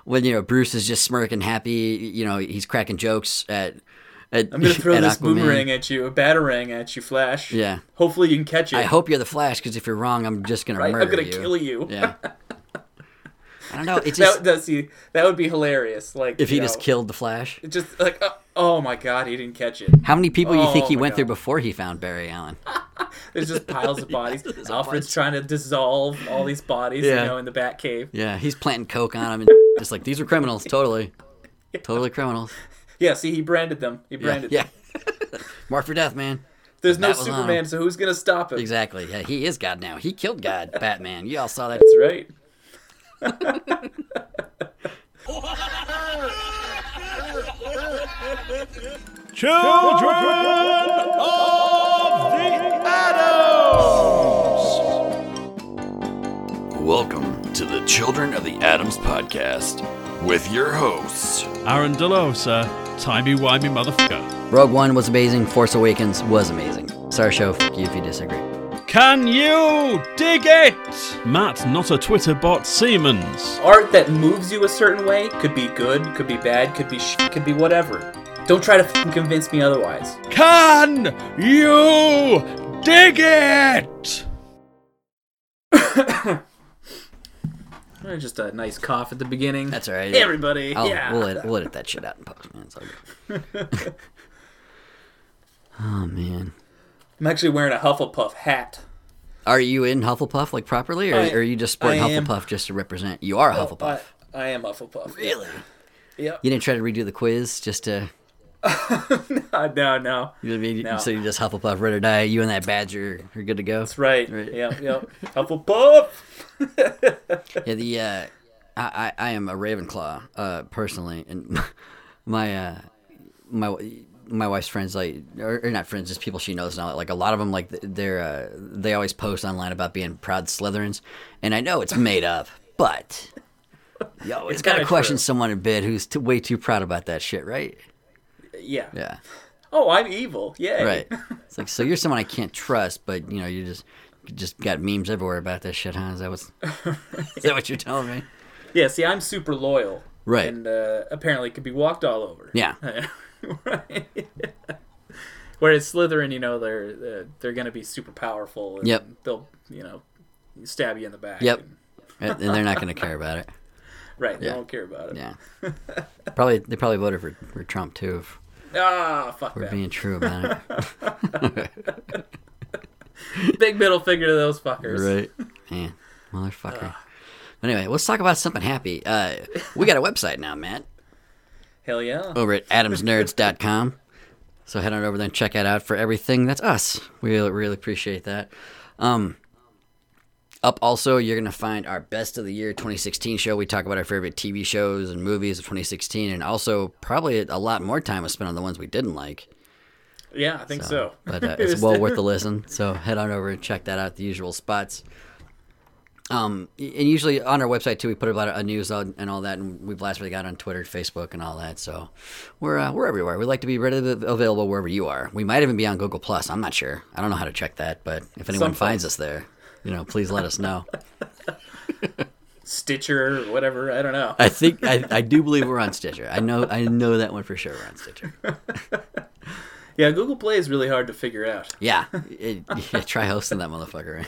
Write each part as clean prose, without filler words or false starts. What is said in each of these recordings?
when Bruce is just smirking happy, he's cracking jokes at I'm gonna throw this Aquaman. boomerang at you, a batarang at you, Flash. Yeah. Hopefully you can catch it. I hope you're the Flash, because if you're wrong, I'm just gonna murder you. I'm gonna kill you. Yeah. I don't know. It just that would be hilarious. Like if he just killed the Flash. It just like oh my god, he didn't catch it. How many people do you think he went through before he found Barry Allen? There's just piles of bodies. Alfred's trying to dissolve all these bodies, in the Batcave. Yeah, he's planting coke on them and just like, these are criminals, totally criminals. Yeah, see, he branded them. He branded them. Yeah. Marked for death, man. There's no Superman, so who's gonna stop him? Exactly. Yeah, he is God now. He killed God, Batman. You all saw that. That's right. Children of the Addams! Welcome to the Children of the Addams podcast with your hosts, Aaron DeLosa, timey-wimey motherfucker. Rogue One was amazing. Force Awakens was amazing. Star Show, fuck you if you disagree. Can you dig it? Matt, not a Twitter bot, Siemens. Art that moves you a certain way could be good, could be bad, could be shit, could be whatever. Don't try to fucking convince me otherwise. Can you dig it? Just a nice cough at the beginning. That's all right. Hey, everybody. We'll edit that shit out in post, man. It's all good. Oh, man. I'm actually wearing a Hufflepuff hat. Are you in Hufflepuff, like, properly? Or are you just sporting Hufflepuff just to represent? You are a Hufflepuff. I am Hufflepuff. Really? Yep. You didn't try to redo the quiz just to... No. You know what I mean? No. So you just Hufflepuff, ride or die. You and that badger are good to go. That's right. Yep. Hufflepuff. Yeah, I am a Ravenclaw, personally, and my wife's friends, like, or not friends, just people she knows now. Like, a lot of them, like, they always post online about being proud Slytherins, and I know it's made up, but it's gotta question someone in bed who's way too proud about that shit, right? Yeah. Oh, I'm evil. Yeah. Right. It's like, so you're someone I can't trust, but you just got memes everywhere about that shit, huh? Is that what you're telling me? Yeah. See, I'm super loyal. Right. And apparently could be walked all over. Yeah. Right. Whereas Slytherin, they're gonna be super powerful. And Yep. They'll stab you in the back. Yep. And they're not gonna care about it. Right. They won't care about it. Yeah. They probably voted for Trump too. Fuck We're that. being true about it. Big middle finger to those fuckers. Right. Man, motherfucker. But anyway, let's talk about something happy. We got a website now, Matt. Hell yeah. Over at adamsnerds.com. So head on over there and check it out for everything that's us. We really appreciate that. Up also, you're going to find our Best of the Year 2016 show. We talk about our favorite TV shows and movies of 2016, and also probably a lot more time was spent on the ones we didn't like. Yeah, I think so. But it's well worth a listen. So head on over and check that out at the usual spots. And usually on our website too, we put about a news and all that, and we blast what we got on Twitter, Facebook, and all that. So we're everywhere. We like to be readily available wherever you are. We might even be on Google Plus. I'm not sure. I don't know how to check that, but if anyone finds us there, please let us know. Stitcher or whatever, I don't know. I think I do believe we're on Stitcher. I know that one for sure. We're on Stitcher. Yeah, Google Play is really hard to figure out. Yeah, try hosting that motherfucker.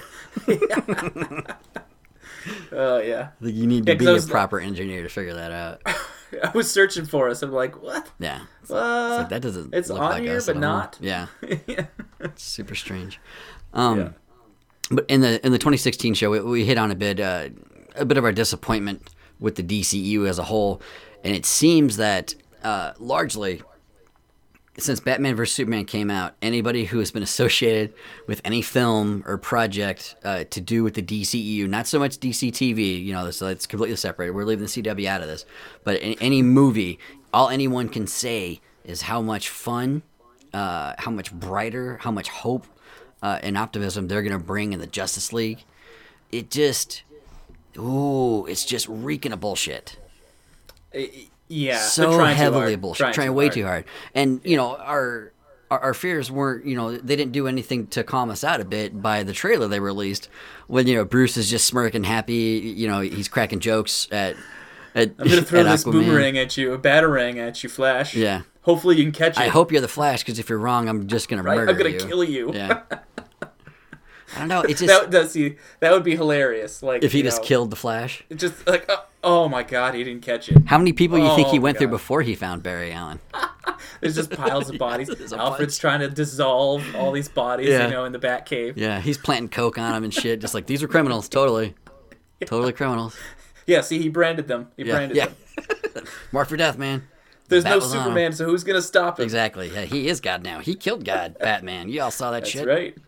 Yeah. I think you need to be a proper engineer to figure that out. I was searching for us. I'm like, what? Yeah. It's like, that doesn't it's look on like here, us but at all. not. Yeah. Yeah. It's super strange. Yeah. But in the 2016 show, we hit on a bit of our disappointment with the DCU as a whole, and it seems that largely, since Batman vs Superman came out, anybody who has been associated with any film or project to do with the DCEU, not so much DC TV, so it's completely separated. We're leaving the CW out of this, but in any movie, all anyone can say is how much fun, how much brighter, how much hope and optimism they're going to bring in the Justice League. It's just reeking of bullshit. Yeah, so heavily bullshit, trying way too hard. And our fears weren't, they didn't do anything to calm us out a bit by the trailer they released when Bruce is just smirking happy, he's cracking jokes at I'm gonna throw this boomerang at you, a batarang at you, Flash. Yeah. Hopefully you can catch it. I hope you're the Flash, because if you're wrong, I'm just gonna murder you. I'm gonna kill you. Yeah. I don't know. It's just that would be hilarious. Like if he just killed the Flash. It's just like, oh my god, he didn't catch it. How many people do you think he went through before he found Barry Allen? There's just piles of bodies. Alfred's trying to dissolve all these bodies, in the Batcave. Yeah, he's planting coke on them and shit. Just like, these are criminals, totally criminals. Yeah, see, he branded them. Them. Marked for death, man. There's no Superman, so who's gonna stop him? Exactly. Yeah, he is God now. He killed God, Batman. You all saw that shit. That's right.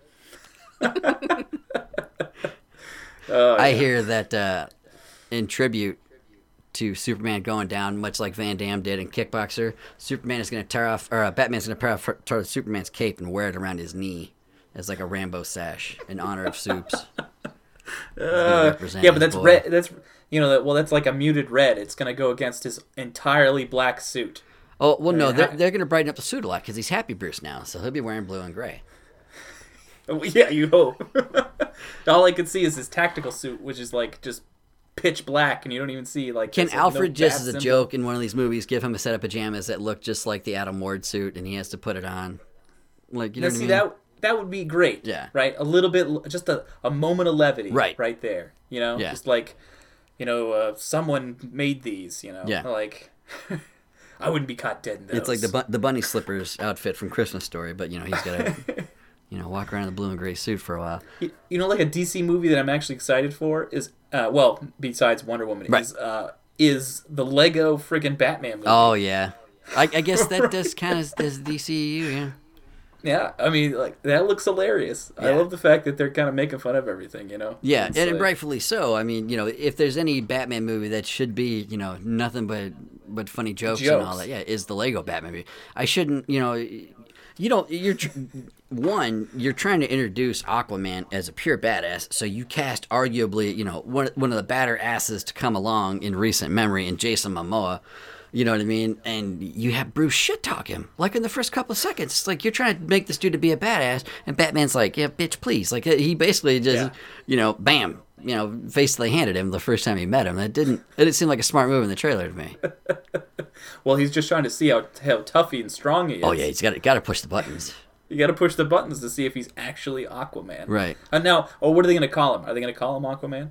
I hear that in tribute to Superman going down, much like Van Damme did in Kickboxer, Batman's going to tear off Superman's cape and wear it around his knee as like a Rambo sash in honor of Supes. But that's red. That's like a muted red. It's going to go against his entirely black suit. Oh well, no, they're going to brighten up the suit a lot because he's Happy Bruce now, so he'll be wearing blue and gray. Yeah, you hope. All I could see is his tactical suit, which is like just pitch black, and you don't even see like. Can Alfred just as a joke in one of these movies give him a set of pajamas that look just like the Adam Ward suit, and he has to put it on? Like, you know what I mean? That would be great. Yeah. Right. A little bit, just a moment of levity. Right. Right there. Yeah. Just like, someone made these. Yeah. Like. I wouldn't be caught dead in those. It's like the bunny slippers outfit from Christmas Story, but he's got to walk around in the blue and gray suit for a while. Like a DC movie that I'm actually excited for is besides Wonder Woman, right. is the Lego friggin' Batman movie. Oh yeah, I guess that does kind of as DCEU, yeah. Yeah, I mean, like, that looks hilarious. Yeah. I love the fact that they're kind of making fun of everything, Yeah, and rightfully so. I mean, if there's any Batman movie that should be, nothing but funny jokes and all that, is the Lego Batman movie. I shouldn't, you're trying to introduce Aquaman as a pure badass, so you cast arguably, one of the badder asses to come along in recent memory in Jason Momoa. You know what I mean? And you have Bruce shit talk him, like in the first couple of seconds. It's like you're trying to make this dude to be a badass, and Batman's like, yeah, bitch, please. Like, he basically just, bam, face they handed him the first time he met him. It didn't seem like a smart move in the trailer to me. Well, he's just trying to see how tough and strong he is. Oh, yeah, he's got to push the buttons. You got to push the buttons to see if he's actually Aquaman. Right. And now, what are they going to call him? Are they going to call him Aquaman?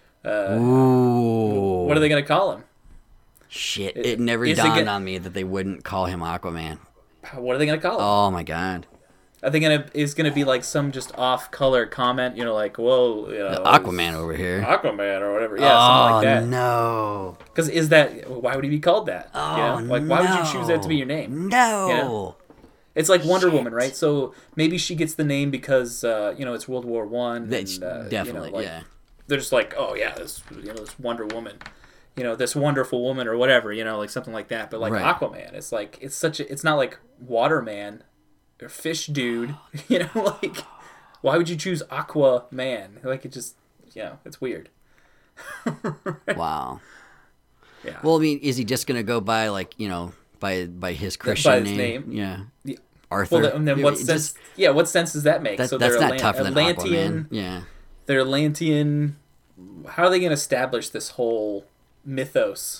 Ooh. What are they going to call him? Shit, it never dawned on me that they wouldn't call him Aquaman. What are they going to call him? Oh, my God. I think it's going to be like some just off-color comment, like, whoa, Aquaman over here. Aquaman or whatever. Yeah, something like that. Oh, no. Because why would he be called that? Oh, Like, why would you choose that to be your name? No. It's like Wonder Woman, right? So maybe she gets the name because, it's World War One. Definitely, yeah. They're just like, oh, yeah, this Wonder Woman. This wonderful woman or whatever, like something like that. But like right. Aquaman, it's like, it's not like Waterman or Fish Dude, like, why would you choose Aquaman? Like, it just, it's weird. Right? Wow. Yeah. Well, I mean, is he just going to go by like, by his Christian name? Yeah. Arthur. Well, and then what sense does that make? So that's not tougher than Aquaman. Yeah. They're Atlantean. How are they going to establish this whole mythos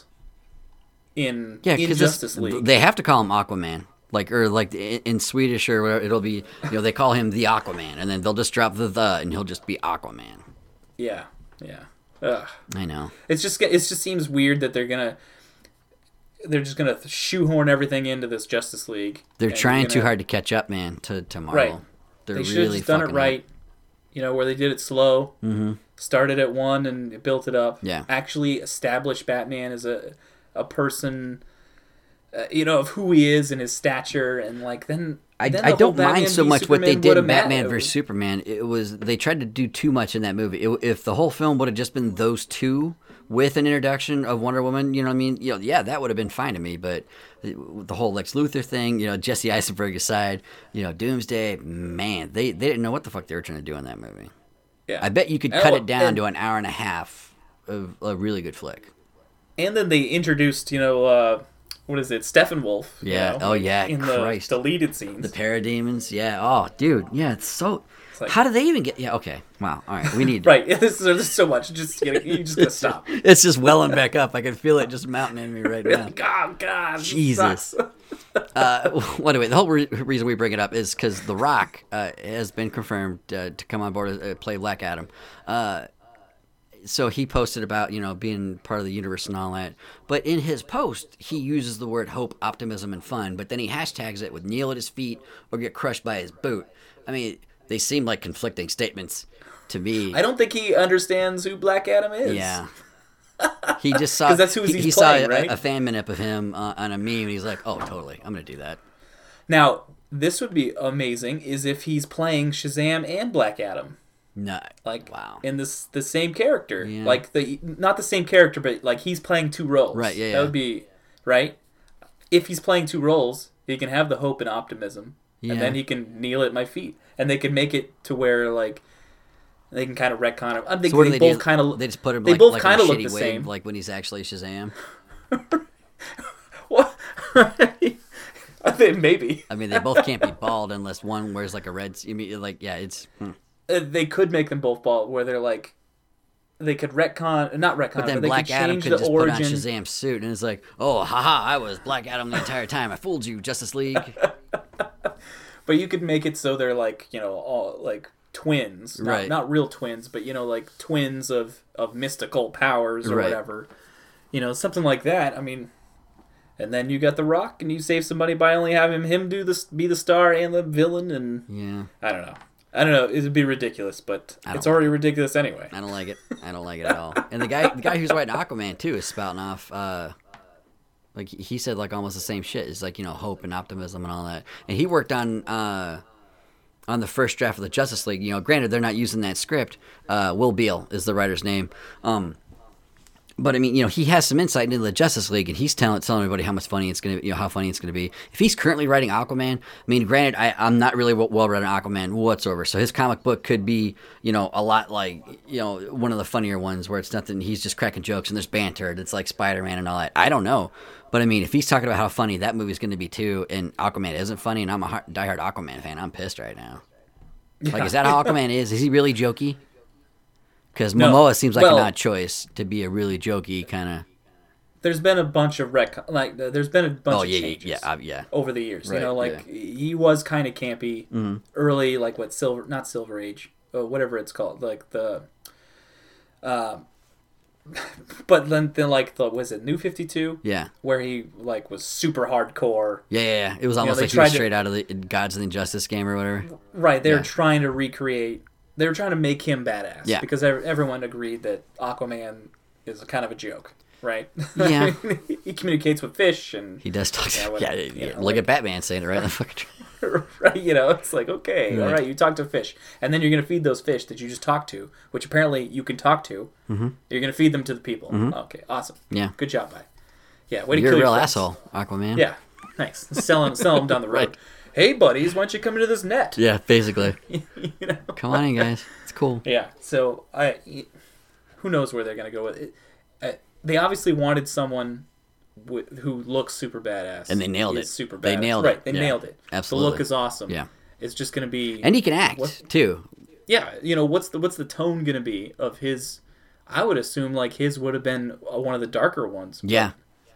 in Justice League? They have to call him Aquaman, like in Swedish or whatever, it'll be they call him the Aquaman, and then they'll just drop the and he'll just be Aquaman. Yeah. Ugh. I know. It just seems weird that they're just gonna shoehorn everything into this Justice League. They're trying too hard to catch up, man, to Marvel. Right. They're they should really have just done it right. Where they did it slow. Mm-hmm. Started at one and built it up. Yeah. Actually established Batman as a person, of who he is and his stature, and like then I don't mind so much what they did in Batman vs Superman. They tried to do too much in that movie. If the whole film would have just been those two with an introduction of Wonder Woman, you know what I mean? That would have been fine to me. But the whole Lex Luthor thing, Jesse Eisenberg aside, Doomsday, man, they didn't know what the fuck they were trying to do in that movie. Yeah. I bet you could cut it down to an hour and a half of a really good flick. And then they introduced, what is it, Steppenwolf? Yeah. Oh yeah. In Christ. the deleted scenes. The parademons. Yeah. Oh, dude. Yeah. It's so like, how do they even get? Yeah, okay. Wow. All right. We need right. This is so much. You just gotta stop. It's just welling back up. I can feel it just mounting in me right now. Like, oh God, Jesus. Well, anyway, the whole reason we bring it up is because The Rock has been confirmed to come on board to play Black Adam. So he posted about, being part of the universe and all that. But in his post, he uses the word hope, optimism, and fun. But then he hashtags it with kneel at his feet or get crushed by his boot. I mean, they seem like conflicting statements to me. I don't think he understands who Black Adam is. Yeah. He just saw, 'cause that's who he's he playing, saw right? a fan minute of him on a meme, and he's like, oh, totally, I'm going to do that. Now, this would be amazing is if he's playing Shazam and Black Adam. No. Like, wow. in the same character. Yeah. Like, not the same character, but, like, he's playing two roles. Right, yeah. That would be, right? If he's playing two roles, he can have the hope and optimism, and then he can kneel at my feet. And they can make it to where, like, they can kind of retcon him. I think So what they do both do? kind of... They just put him they like, both like kind of in a look shitty the wig, same. like when he's actually Shazam. What? Maybe. I mean, they both can't be bald unless one wears like a red. You mean like it's. They could make them both bald, where they're like, they could retcon, not retcon, But then they Black could Adam change could the just origin. put on Shazam's suit, and it's like, oh, haha, I was Black Adam the entire time. I fooled you, Justice League. But you could make it so they're like, all like twins, Right. not real twins, but like twins of mystical powers or Right. whatever, something like that. I mean, and then you got The Rock, and you save somebody by only having him be the star and the villain, and Yeah, I don't know. It'd be ridiculous, but it's already ridiculous anyway. I don't like it. I don't like it at all. And the guy who's writing Aquaman too is spouting off. Like he said, like almost the same shit. It's like hope and optimism and all that. And he worked on the first draft of the Justice League. Granted they're not using that script. Will Beall is the writer's name. But I mean, he has some insight into the Justice League, and he's telling everybody how funny it's gonna be. If he's currently writing Aquaman, I mean, granted, I'm not really well read on Aquaman whatsoever, so his comic book could be, a lot like, one of the funnier ones where it's nothing. He's just cracking jokes and there's banter. And it's like Spider-Man and all that. I don't know, but I mean, if he's talking about how funny that movie's gonna be too, and Aquaman isn't funny, and I'm a diehard Aquaman fan, I'm pissed right now. Like, is that how Aquaman is? Is he really jokey? Because Momoa seems like an odd choice to be a really jokey kind of. There's been a bunch of there's been a bunch of changes over the years. Right, he was kind of campy early, like not Silver Age, whatever it's called, like the. But then like was it New 52? Yeah. Where he like was super hardcore. Yeah. It was almost like he was straight out of the Gods of the Injustice game or whatever. Right, they were trying to recreate. They were trying to make him badass. Yeah. Because everyone agreed that Aquaman is kind of a right? Yeah. He communicates with fish and he does talk to look like, at Batman saying it right in the fucking right, it's like, okay, all right, you talk to fish, and then you're going to feed those fish that you just talked to, which apparently you can talk to. Mm-hmm. You're going to feed them to the people. Mm-hmm. Okay, awesome. Yeah. Good job, bye. Yeah, way to You're kill a real your asshole, Aquaman. Yeah, nice. Sell them down the road. Right. Hey, buddies, why don't you come into this net? Yeah, basically. Come on in, guys. It's cool. Yeah, so who knows where they're going to go with it. They obviously wanted someone who looks super badass. And they nailed it. Super badass. They nailed it. Right, they nailed it. Absolutely. The look is awesome. Yeah. It's just going to be... And he can act, too. Yeah, what's the tone going to be of his... I would assume, like, his would have been one of the darker ones. Yeah.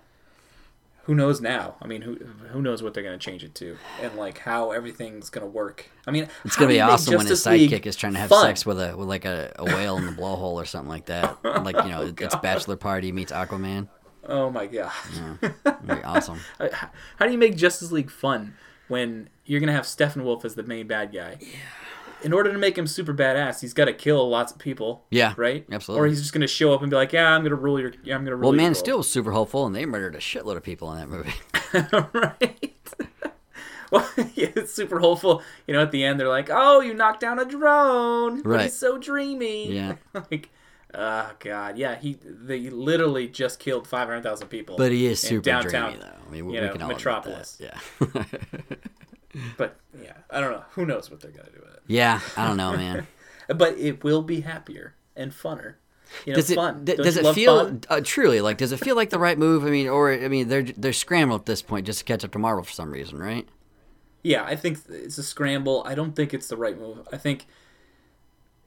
Who knows now? I mean, who knows what they're going to change it to, and like how everything's going to work. I mean, it's going to be awesome when his sidekick is trying to have sex with a whale in the blowhole or something like that. Like, it's Bachelor Party meets Aquaman. Oh my god. Yeah. Very awesome. How do you make Justice League fun when you're going to have Steppenwolf as the main bad guy? Yeah. In order to make him super badass, he's got to kill lots of people. Yeah, right. Absolutely. Or he's just going to show up and be like, "Yeah, I'm going to rule your." Yeah, I'm going to rule. Well, Man of Steel was super hopeful, and they murdered a shitload of people in that movie. Right. Well, yeah, it's super hopeful. At the end, they're like, "Oh, you knocked down a drone. Right. He's so dreamy." Yeah. Like, oh god, yeah. They literally just killed 500,000 people. But he is super downtown, dreamy, though. I mean, we can all Metropolis. admit that. Yeah. But yeah, I don't know. Who knows what they're gonna do with it? Yeah, I don't know, man. But it will be happier and funner. Does it fun. Does it feel truly like? Does it feel like the right move? I mean, they're scrambling at this point just to catch up to Marvel for some reason, right? Yeah, I think it's a scramble. I don't think it's the right move. I think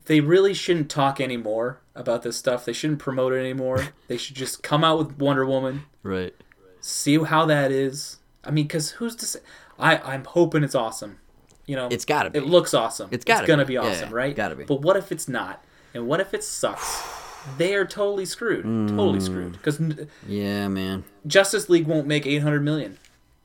they really shouldn't talk anymore about this stuff. They shouldn't promote it anymore. They should just come out with Wonder Woman. Right. See how that is. I mean, because who's to say? I'm hoping it's awesome. You know, It's gotta be. It looks awesome. It's gotta gonna be. be awesome, Yeah, right? gotta be. But what if it's not? And what if it sucks? They are totally screwed. Totally screwed. Because Yeah, man. Justice League won't make $800 million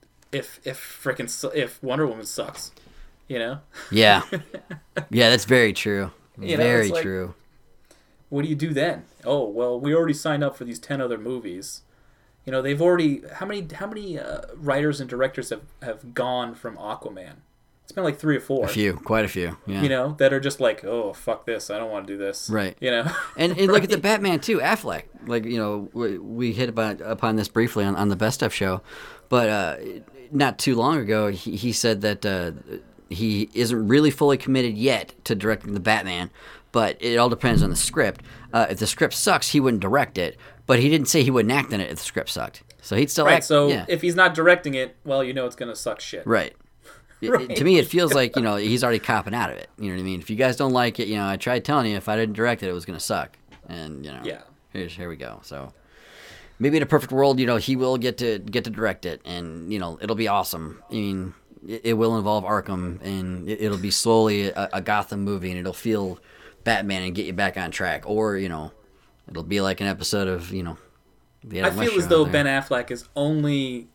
if Wonder Woman sucks. You know? Yeah. Yeah, that's very true. You know, Very it's like, true. what do you do then? Oh, well, we already signed up for these 10 other movies. You know, they've already... How many writers and directors have gone from Aquaman? It's been like 3 or 4. Quite a few. Yeah. You know, that are just like, oh, fuck this. I don't want to do this. Right. You know? And look at the Batman too, Affleck. Like, you know, we hit upon this briefly on the Best Stuff show, but not too long ago, he said that he isn't really fully committed yet to directing the Batman, but it all depends on the script. If the script sucks, he wouldn't direct it, but he didn't say he wouldn't act in it if the script sucked. So he'd still Right, act. so yeah. if he's not directing it, well, you know it's going to suck shit. Right. To me, it feels like, you know, he's already copping out of it. You know what I mean? If you guys don't like it, you know, I tried telling you if I didn't direct it, it was going to suck. And, you know, Yeah. here we go. So maybe in a perfect world, you know, he will get to direct it, and, you know, it'll be awesome. I mean, it will involve Arkham, and it'll be slowly a Gotham movie, and it'll feel Batman and get you back on track. Or, you know, it'll be like an episode of, you know, the I Adam West feel as show though out there. Ben Affleck is only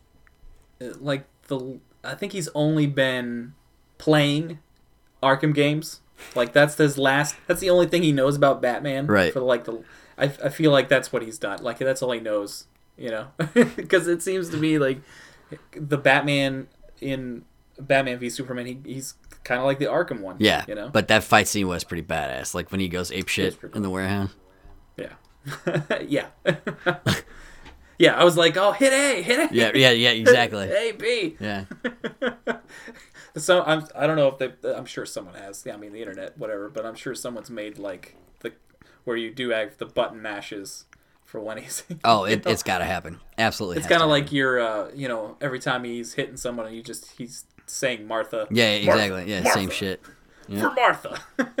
I think he's only been playing Arkham games. Like that's the only thing he knows about Batman. Right. For like I feel like that's what he's done. Like that's all he knows, you know. Because it seems to be like the Batman in Batman v Superman, he's kind of like the Arkham one. Yeah, You know. but that fight scene was pretty badass. Like when he goes apeshit pretty in the warehouse. Yeah. Yeah. Yeah, I was like, oh, hit A. Yeah, exactly. A, B. Yeah. So I don't know if I'm sure someone has. Yeah, I mean the internet, whatever. But I'm sure someone's made like where you do have the button mashes for when he's. Oh, it's got to happen. Absolutely. It's kind of like your, you know, every time he's hitting someone, and he's saying Martha. Yeah, exactly. Martha, Yeah, Martha, same shit. Yeah. for Martha.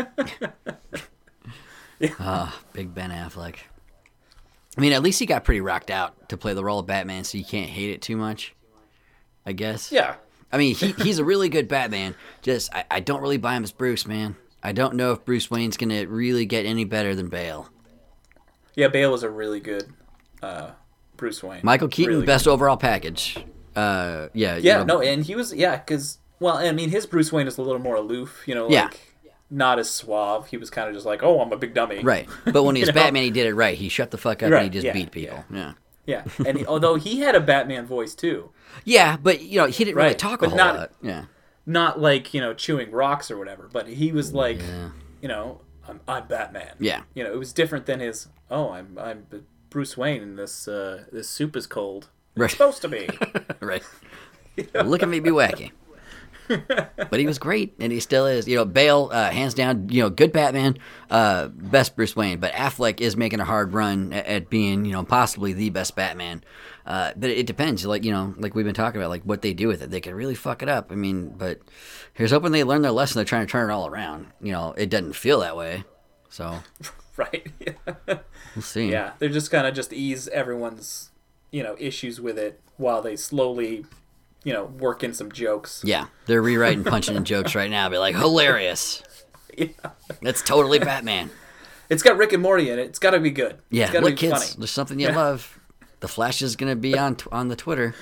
Big Ben Affleck. I mean, at least he got pretty rocked out to play the role of Batman, so you can't hate it too much, I guess. Yeah. I mean, he's a really good Batman. Just, I don't really buy him as Bruce, man. I don't know if Bruce Wayne's going to really get any better than Bale. Yeah, Bale was a really good Bruce Wayne. Michael Keaton, really best overall package. Yeah. Yeah, no, and he was, because, well, I mean, his Bruce Wayne is a little more aloof, you know, Yeah. like, not as suave. He was kind of just like, oh, I'm a big dummy. Right. But when he was You know? Batman, he did it right. He shut the fuck up Right, and he just yeah, beat people. Yeah. Yeah, and although he had a Batman voice, too. Yeah, but, you know, he didn't really Right, talk a but whole not- lot. Yeah. Not like, you know, chewing rocks or whatever, but he was like, Yeah. you know, I'm Batman. Yeah. You know, it was different than his, oh, I'm Bruce Wayne and this soup is cold. Right. It's supposed to be. Right. Look at me be wacky. But he was great, and he still is. You know, Bale, hands down, you know, good Batman, best Bruce Wayne. But Affleck is making a hard run at being, you know, possibly the best Batman. But it depends, like, you know, like we've been talking about, like what they do with it. They could really fuck it up. I mean, but here's hoping they learn their lesson. They're trying to turn it all around. You know, it doesn't feel that way. So Right. we'll see. Yeah, they're just kind of just ease everyone's, you know, issues with it while they slowly, you know, work in some jokes. Yeah, they're rewriting punching in jokes right now. Be like, hilarious. Yeah. That's totally Batman. It's got Rick and Morty in it. It's got to be good. Yeah, It's got to look, be kids, funny. there's something you Yeah. love. The Flash is gonna be on the Twitter.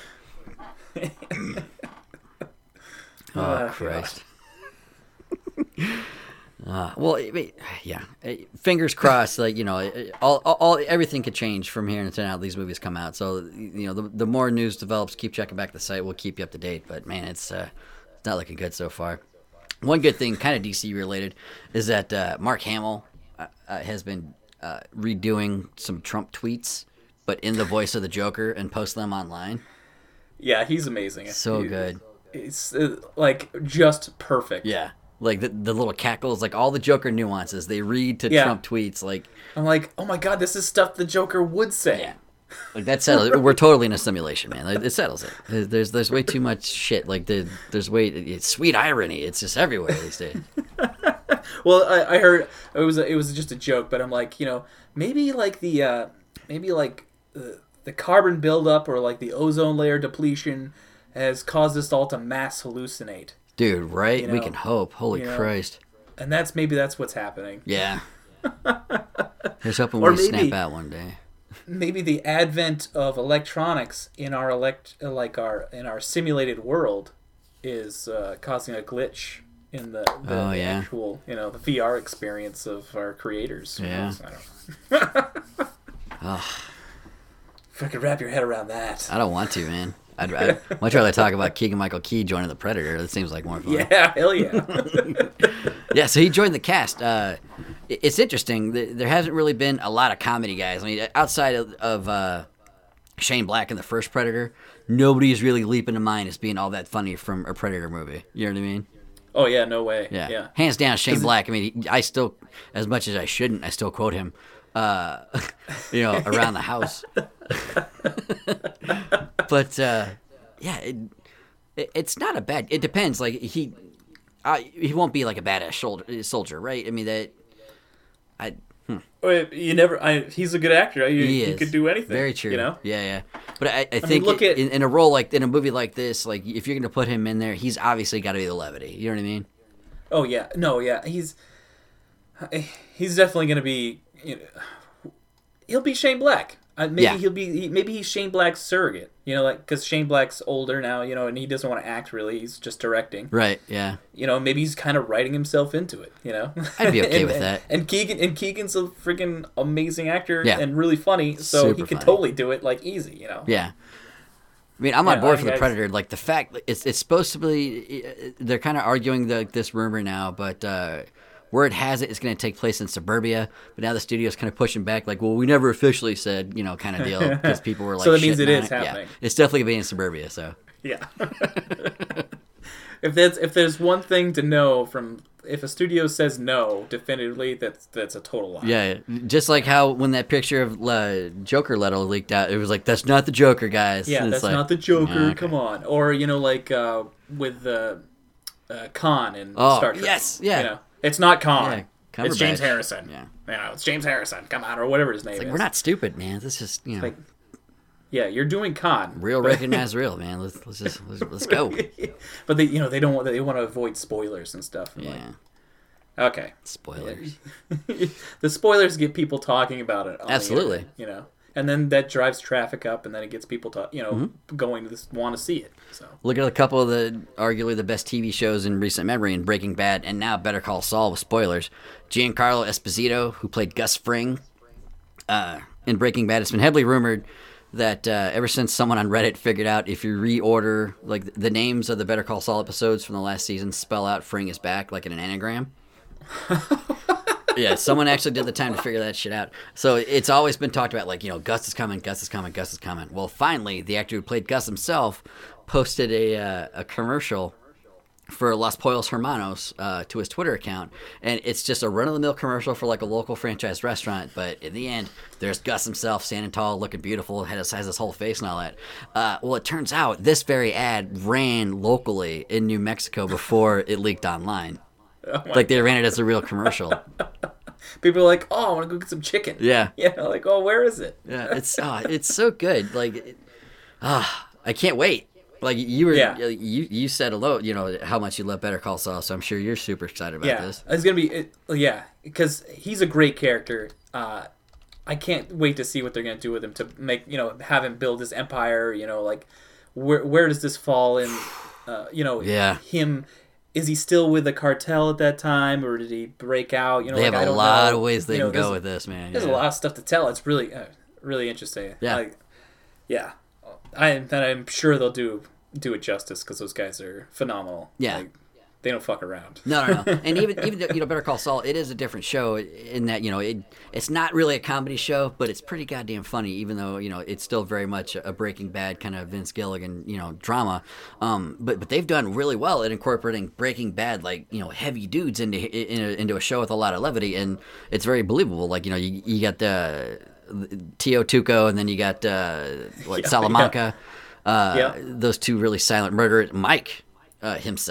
Oh Christ. Well, yeah. Fingers crossed. Like, you know, all everything could change from here until now these movies come out. So, you know, the more news develops, keep checking back the site. We'll keep you up to date. But man, it's not looking good so far. One good thing, kind of DC related, is that Mark Hamill has been redoing some Trump tweets, but in the voice of the Joker, and post them online. Yeah, he's amazing. So good. It's like just perfect. Yeah. Like the little cackles, like all the Joker nuances, they read to Yeah. Trump tweets. Like, I'm like, oh my god, this is stuff the Joker would say. yeah. Like that settles. We're totally in a simulation, man. Like, it settles it. There's way too much shit. Like it's sweet irony. It's just everywhere these days. Well, I heard it was just a joke, but I'm like, maybe like the carbon buildup or like the ozone layer depletion has caused us all to mass hallucinate. Dude, right? We can hope. Holy Christ. And that's what's happening. Yeah. Here's hoping we snap out one day. Maybe the advent of electronics in our in our simulated world is causing a glitch in the actual, the VR experience of our creators. Yeah. I don't know. If I could wrap your head around that. I don't want to, man. I'd much rather talk about Keegan-Michael Key joining the Predator. That seems like more fun. Yeah, hell yeah. Yeah, so he joined the cast. It's interesting. There hasn't really been a lot of comedy guys. I mean, outside of Shane Black in the first Predator, nobody's really leaping to mind as being all that funny from a Predator movie. You know what I mean? Oh, yeah, no way. Yeah. Hands down, Shane Black. I mean, I still, as much as I shouldn't, I still quote him, around the house. But, it's not a bad, it depends. Like, he won't be like a badass soldier, right? I mean, he's a good actor. He could do anything. Very true. Yeah. But I think mean, look at in a role like in a movie like this, like if you're going to put him in there, he's obviously got to be the levity. You know what I mean? Oh yeah, no, yeah. He's definitely going to be. He'll be Shane Black. Maybe he's Shane Black's surrogate. Because Shane Black's older now. And he doesn't want to act really. He's just directing. Right. Yeah. Maybe he's kind of writing himself into it. I'd be okay with that. And Keegan's a freaking amazing actor and really funny, so Super he could funny. totally do it like easy. Yeah. I mean, I'm on board for the Predator. Like the fact it's supposed to be, they're kind of arguing this rumor now, but word has it it's going to take place in suburbia. But now the studio's kind of pushing back, like, well, we never officially said, kind of deal, because people were like, so that means it shitting on is happening. Yeah. It's definitely going to be in suburbia. So yeah. If there's one thing to know from. If a studio says no, definitively, that's a total lie. Yeah, just like how when that picture of Joker Leto leaked out, it was like, that's not the Joker, guys. Yeah, that's not the Joker. Okay. Come on. Or with Khan in Star Trek. Yes, yeah. It's not Khan. Yeah, it's James Harrison. Yeah, it's James Harrison. Come on, or whatever his name is. We're not stupid, man. This is yeah, you're doing Khan. Real recognize real, man. Let's go. But they want to avoid spoilers and stuff. Yeah. Okay. Spoilers. The spoilers get people talking about it. Absolutely. The internet, and then that drives traffic up, and then it gets people going to want to see it. So look at a couple of arguably the best TV shows in recent memory, in Breaking Bad, and now Better Call Saul with spoilers. Giancarlo Esposito, who played Gus Fring in Breaking Bad, it's been heavily rumored that ever since someone on Reddit figured out if you reorder like the names of the Better Call Saul episodes from the last season, spell out Fring is back like in an anagram. Yeah, someone actually did the time to figure that shit out. So it's always been talked about, like, Gus is coming, Gus is coming, Gus is coming. Well, finally, the actor who played Gus himself posted a commercial for Los Pollos Hermanos to his Twitter account, and it's just a run-of-the-mill commercial for like a local franchise restaurant, but in the end, there's Gus himself standing tall, looking beautiful, has his whole face and all that. Well, it turns out this very ad ran locally in New Mexico before it leaked online. Like, they ran it as a real commercial. People are like, oh, I want to go get some chicken. Yeah. Yeah, like, oh, where is it? Yeah, it's so good. Like, I can't wait. Like, you said hello, how much you love Better Call Saul, so I'm sure you're super excited about this. It's going to be, because he's a great character. I can't wait to see what they're going to do with him to make, have him build his empire, like, where does this fall in, him... Is he still with the cartel at that time, or did he break out? They have a lot of ways they can go with this, man. There's a lot of stuff to tell. It's really, really interesting. Yeah. I'm sure they'll do it justice, because those guys are phenomenal. Yeah. Like, they don't fuck around. No. And even Better Call Saul, it is a different show in that, it's not really a comedy show, but it's pretty goddamn funny, even though, it's still very much a Breaking Bad kind of Vince Gilligan, drama. But they've done really well at incorporating Breaking Bad, like, heavy dudes into a show with a lot of levity, and it's very believable. Like, you got the Tio Tuco, and then you got Salamanca. Those two really silent murderers. Mike himself.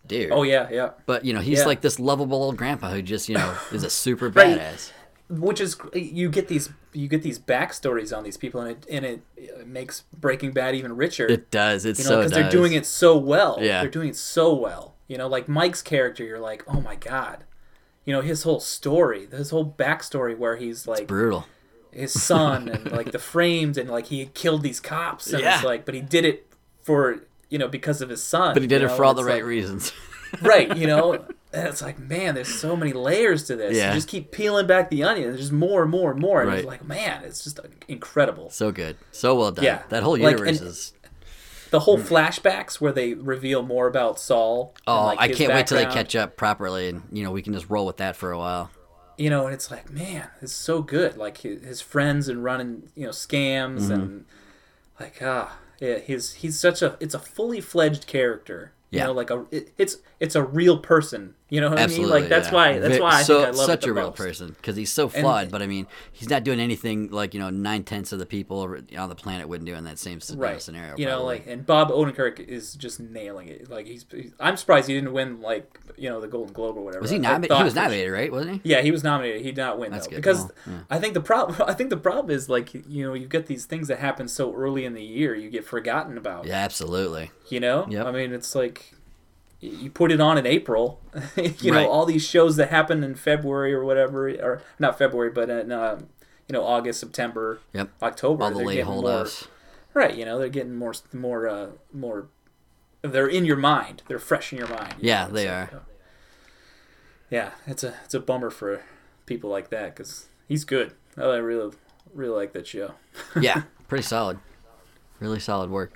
dude. Oh yeah, yeah. But he's Yeah. like this lovable old grandpa who just is a super Right. badass. Which is you get these backstories on these people, and it makes Breaking Bad even richer. It does. It's so because does. they're doing it so well. Yeah. They're doing it so well. Like Mike's character, you're like, oh my god. His whole story, his whole backstory, where he's like Brutal. his son and like the frames, and like he had killed these cops, and Yeah. it's like, but he did it for because of his son. But he did it for all and the it's right like, reasons. right? And it's like, man, there's so many layers to this. Yeah. You just keep peeling back the onion. There's just more and more and more. And Right. it's like, man, it's just incredible. So good. So well done. Yeah. That whole Like, universe and- is... The whole flashbacks where they reveal more about Saul. and, Oh, like, I his can't wait till they background. catch up properly, and we can just roll with that for a while. And it's like, man, it's so good. Like his friends and running, scams Mm-hmm. and like yeah, he's such a fully fledged character. Yeah. Like it's a real person. You know what Absolutely. I mean? Like that's yeah. why I think I love such it the a real most. person because he's so flawed. But I mean, he's not doing anything like 9/10 of the people on the planet wouldn't do in that same Right. scenario. Like, probably. and Bob Odenkirk is just nailing it. Like I'm surprised he didn't win like the Golden Globe or whatever. Was he I nominated? thought He was for- nominated, right? Wasn't he? Yeah, he was nominated. He did not win That's though good. because Well, yeah. I think the problem is like you get these things that happen so early in the year you get forgotten about. Yeah, absolutely. Yep. Yep. I mean, it's like you put it on in April. Right. All these shows that happen in February or whatever, or not February, but in August, September, Yep. October. All the they're late getting holdouts. Right. They're getting more. They're in your mind. They're fresh in your mind. Yeah, It's they like, are. yeah, it's a bummer for people like that because he's good. I really like that show. Yeah, pretty solid. Really solid work.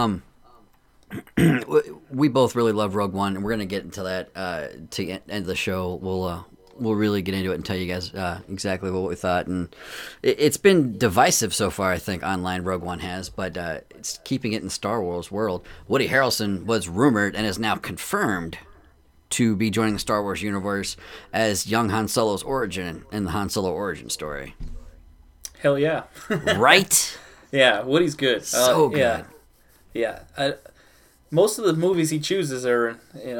We both really love Rogue One, and we're gonna get into that to end the show. We'll really get into it and tell you guys exactly what we thought. And it's been divisive so far, I think, online. Rogue One has, but it's keeping it in Star Wars world. Woody Harrelson was rumored and is now confirmed to be joining the Star Wars universe as young Han Solo's origin in the Han Solo origin story. Hell yeah. Right? Yeah, Woody's good. So good. Yeah. Most of the movies he chooses are,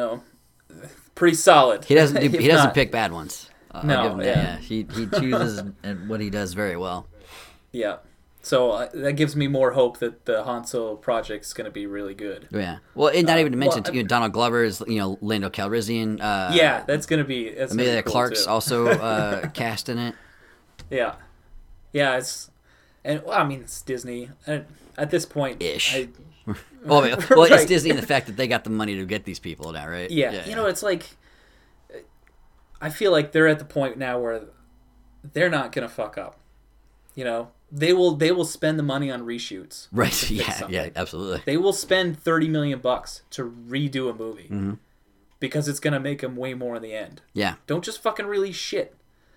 pretty solid. He doesn't If he doesn't not- pick bad ones. I'll No, give him that, yeah. He chooses and what he does very well. Yeah. So that gives me more hope that the Han Solo project's going to be really good. Yeah. Well, and not even to mention well, Donald Glover is Lando Calrissian. Yeah, that's going to be. That's gonna Amelia be cool Clark's too. also cast in it. Yeah. Yeah, it's Disney. And at this point, Ish. Well, it's Right. Disney and the fact that they got the money to get these people now, right? Yeah, it's like I feel like they're at the point now where they're not gonna fuck up. They will spend the money on reshoots. Right. to fix Yeah. something. Yeah. Absolutely. They will spend $30 million to redo a movie Mm-hmm. because it's gonna make them way more in the end. Yeah. Don't just fucking release shit.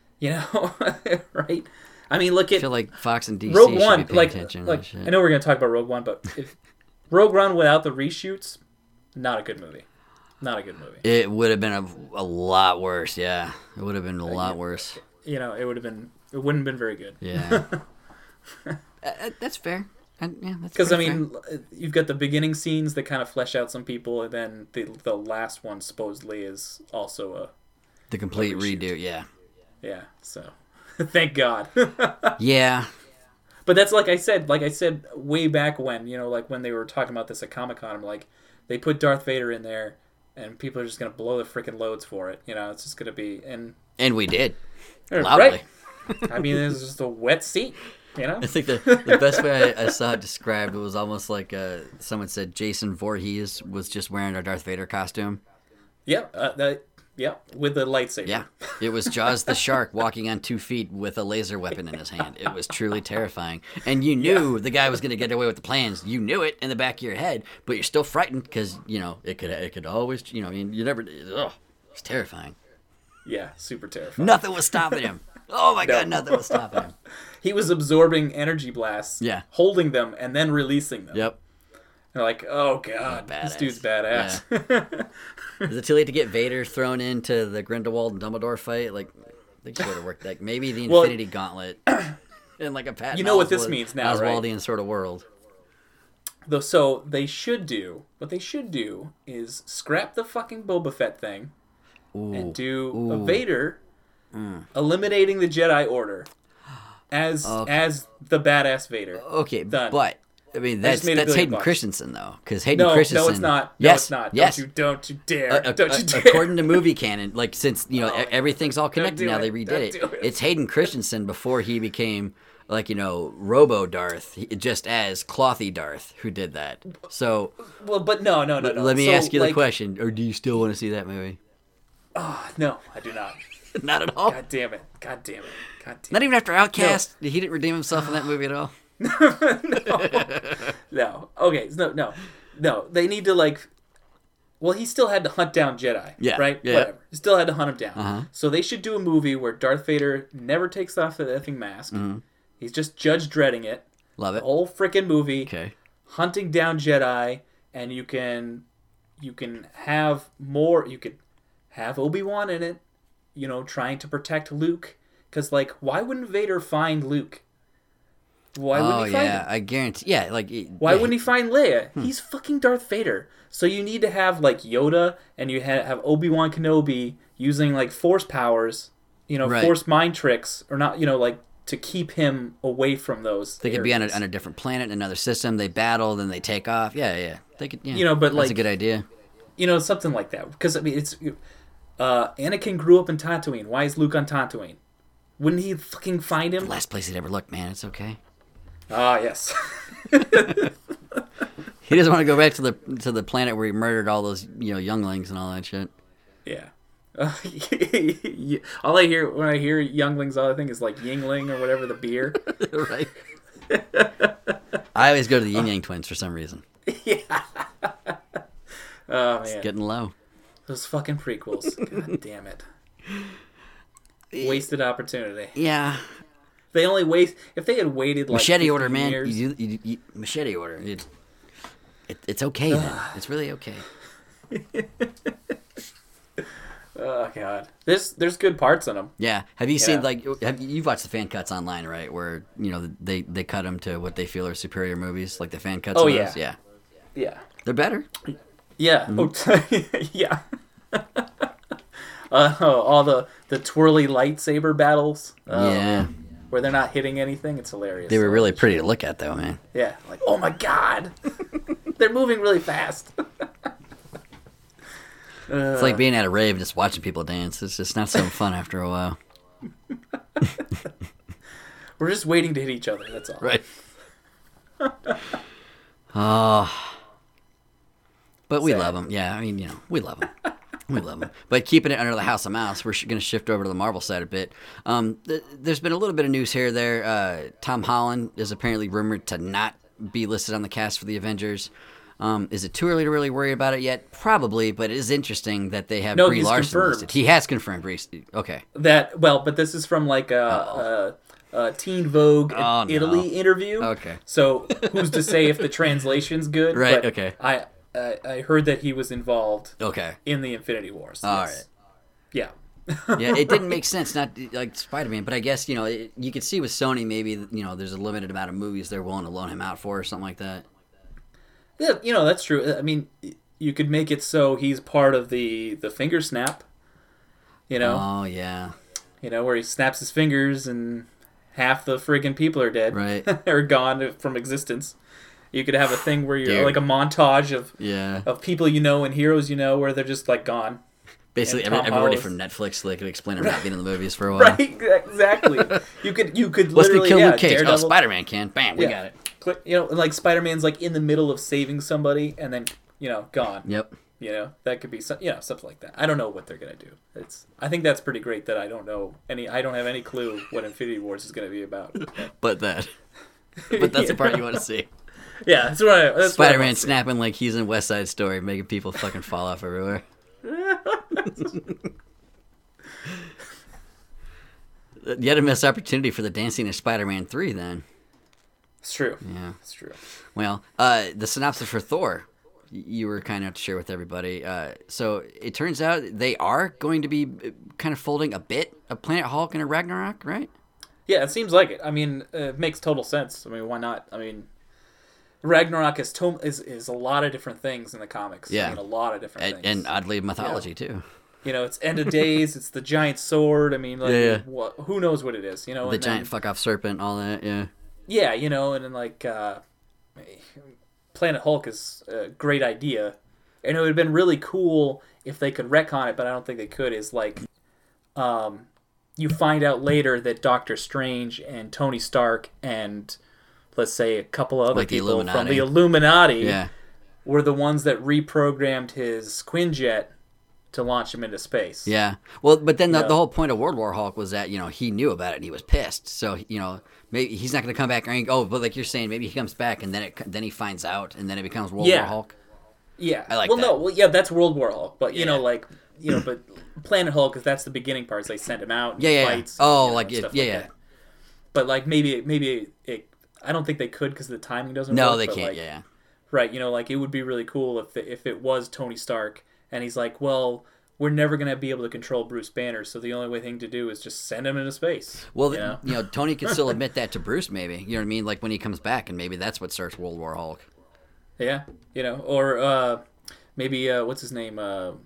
Right? I mean, look I at feel like Fox and DC Rogue should One. be paying Like attention to that shit. I know we're gonna talk about Rogue One, but if Rogue One without the reshoots, not a good movie. Not a good movie. It would have been a lot worse. Yeah. It would have been a lot worse. It wouldn't have been very good. Yeah. That's fair. Yeah, that's Because, I pretty mean, you've got the beginning scenes that kind of flesh out some people, and then the last one supposedly is also fair. The complete reshoot. redo. Yeah. yeah, so thank God. Yeah. But that's like I said way back when, like when they were talking about this at Comic-Con, I'm like, they put Darth Vader in there, and people are just going to blow the freaking loads for it. It's just going to be, And we did. right? Loudly. I mean, it's just a wet seat, I think the best way I saw it described, it was almost like someone said Jason Voorhees was just wearing a Darth Vader costume. Yep, with the lightsaber. Yeah, it was Jaws the shark walking on 2 feet with a laser weapon in his hand. It was truly terrifying. And you knew the guy was going to get away with the plans. You knew it in the back of your head, but you're still frightened because, it could always, you never, it's terrifying. Yeah, super terrifying. Nothing was stopping him. Oh my God, nothing was stopping him. He was absorbing energy blasts, Yeah. holding them, and then releasing them. Yep. They're like, oh God, this Badass. dude's badass. Is it too late to get Vader thrown into the Grindelwald and Dumbledore fight? Like, they should have worked. Like, maybe the Well- Infinity Gauntlet in like a Patton You know what this Oswald- means now, right? Oswaldian sort of world. So they should do, what they should do is scrap the fucking Boba Fett thing and do a Vader eliminating the Jedi Order as the badass Vader. Okay, Done. but I mean that's Hayden Christensen though, because Hayden Christensen. No, it's not. Yes, no, it's not. Yes. Don't you dare. Don't you dare. According to movie canon, like since everything's all connected now, they redid it. It's Hayden Christensen before he became like Robo Darth, just as Clothy Darth, who did that. So well, but no. Let me ask you the question: or do you still want to see that movie? No, I do not. Not at all. God damn it. Not even after Outcast. No. He didn't redeem himself in that movie at all. No. Okay. No. They need to like. Well, he still had to hunt down Jedi. Yeah. Right. Yeah. Whatever. He still had to hunt him down. Uh-huh. So they should do a movie where Darth Vader never takes off the effing mask. Mm-hmm. He's just Judge Dredding it. Love it. The whole freaking movie. Okay. Hunting down Jedi, and you can have more. You could have Obi-Wan in it. Trying to protect Luke. Because, like, why wouldn't Vader find Luke? Why wouldn't he find him? I guarantee. Yeah, like... Why wouldn't he find Leia? He's fucking Darth Vader. So you need to have, like, Yoda, and you have Obi-Wan Kenobi using, like, Force powers, Right. Force mind tricks, or not, like, to keep him away from those They could be on a different planet, another system, they battle, then they take off. Yeah. They could, but, that's like... a good idea. Something like that. Because, I mean, it's... Anakin grew up in Tatooine. Why is Luke on Tatooine? Wouldn't he fucking find him? The last place he'd ever looked, man. It's okay. Ah, yes. He doesn't want to go back to the planet where he murdered all those younglings and all that shit. Yeah. All I hear when I hear younglings, all I think is like Yingling or whatever, the beer. Right. I always go to the Yin Yang Twins for some reason. Yeah. Oh man, it's getting low. Those fucking prequels. God damn it. Wasted opportunity. Yeah. They only waste if they had waited like Machete Order, man. Years. You Machete Order. It's okay then. It's really okay. Oh god, there's good parts in them. Yeah. Have you seen you've watched the fan cuts online, right? Where they cut them to what they feel are superior movies, like the fan cuts. Oh of yeah. those? Yeah. Yeah. They're better. Yeah. Mm-hmm. Yeah. All the twirly lightsaber battles. Yeah. Where they're not hitting anything. It's hilarious. They were really pretty to look at, though, man. Yeah. Like, oh my god, they're moving really fast. It's like being at a rave and just watching people dance. It's just not so fun after a while. We're just waiting to hit each other. That's all. Right. Oh. But we love them. Yeah, I mean, we love them. We love them. But keeping it under the House of Mouse, we're going to shift over to the Marvel side a bit. There's been a little bit of news here or there. Tom Holland is apparently rumored to not be listed on the cast for the Avengers. Is it too early to really worry about it yet? Probably, but it is interesting that they have Brie Larson confirmed. listed. He has confirmed Brie. Okay. But this is from like a Teen Vogue Italy interview. Okay. So who's to say if the translation's good? Right. But okay. I heard that he was involved. Okay. In the Infinity Wars. All right. Yeah. Yeah, it didn't make sense, not like Spider-Man, but I guess, you could see with Sony maybe, there's a limited amount of movies they're willing to loan him out for or something like that. Yeah, that's true. I mean, you could make it so he's part of the finger snap, Oh, yeah. Where he snaps his fingers and half the friggin' people are dead. Right. Or gone from existence. You could have a thing where you're like a montage of people and heroes where they're just like gone. Basically, everybody from Netflix, so they could explain them not being in the movies for a while. Right, exactly. You could Let's literally kill Luke Cage. Daredevil. Oh, Spider-Man can. Bam, we got it. Like Spider-Man's like in the middle of saving somebody and then gone. Yep. That could be something like that. I don't know what they're gonna do. I think that's pretty great that I don't have any clue what Infinity Wars is gonna be about. But that's the part you want to see. Yeah, that's what Spider-Man snapping like he's in West Side Story, making people fucking fall off everywhere. Yet a missed opportunity for the dancing of Spider-Man 3 then. It's true. Yeah. It's true. Well, the synopsis for Thor, you were kind enough to share with everybody. So it turns out they are going to be kind of folding a bit of Planet Hulk and a Ragnarok, right? Yeah, it seems like it. I mean, it makes total sense. I mean, why not? I mean, Ragnarok is a lot of different things in the comics. Yeah. I mean, a lot of different things. And oddly, mythology, too. It's end of days. It's the giant sword. I mean, like, who knows what it is? The giant fuck-off serpent, all that, yeah. Yeah, and then, like, Planet Hulk is a great idea. And it would have been really cool if they could retcon it, but I don't think they could, is, like, you find out later that Doctor Strange and Tony Stark and, let's say, a couple of other people from the Illuminati were the ones that reprogrammed his Quinjet to launch him into space. Yeah. Well, but then the whole point of World War Hulk was that, he knew about it and he was pissed. So, maybe he's not going to come back. But like you're saying, maybe he comes back and then he finds out and then it becomes World War Hulk. Yeah. I like that. That's World War Hulk. But, but Planet Hulk, if that's the beginning parts, they send him out and fights. That. But, like, maybe I don't think they could because the timing doesn't work. No, they can't, Right, like, it would be really cool if it was Tony Stark. And he's like, well, we're never going to be able to control Bruce Banner, so the only thing to do is just send him into space. Well, Tony can still admit that to Bruce, maybe. You know what I mean? Like, when he comes back, and maybe that's what starts World War Hulk. Yeah, or maybe, what's his name?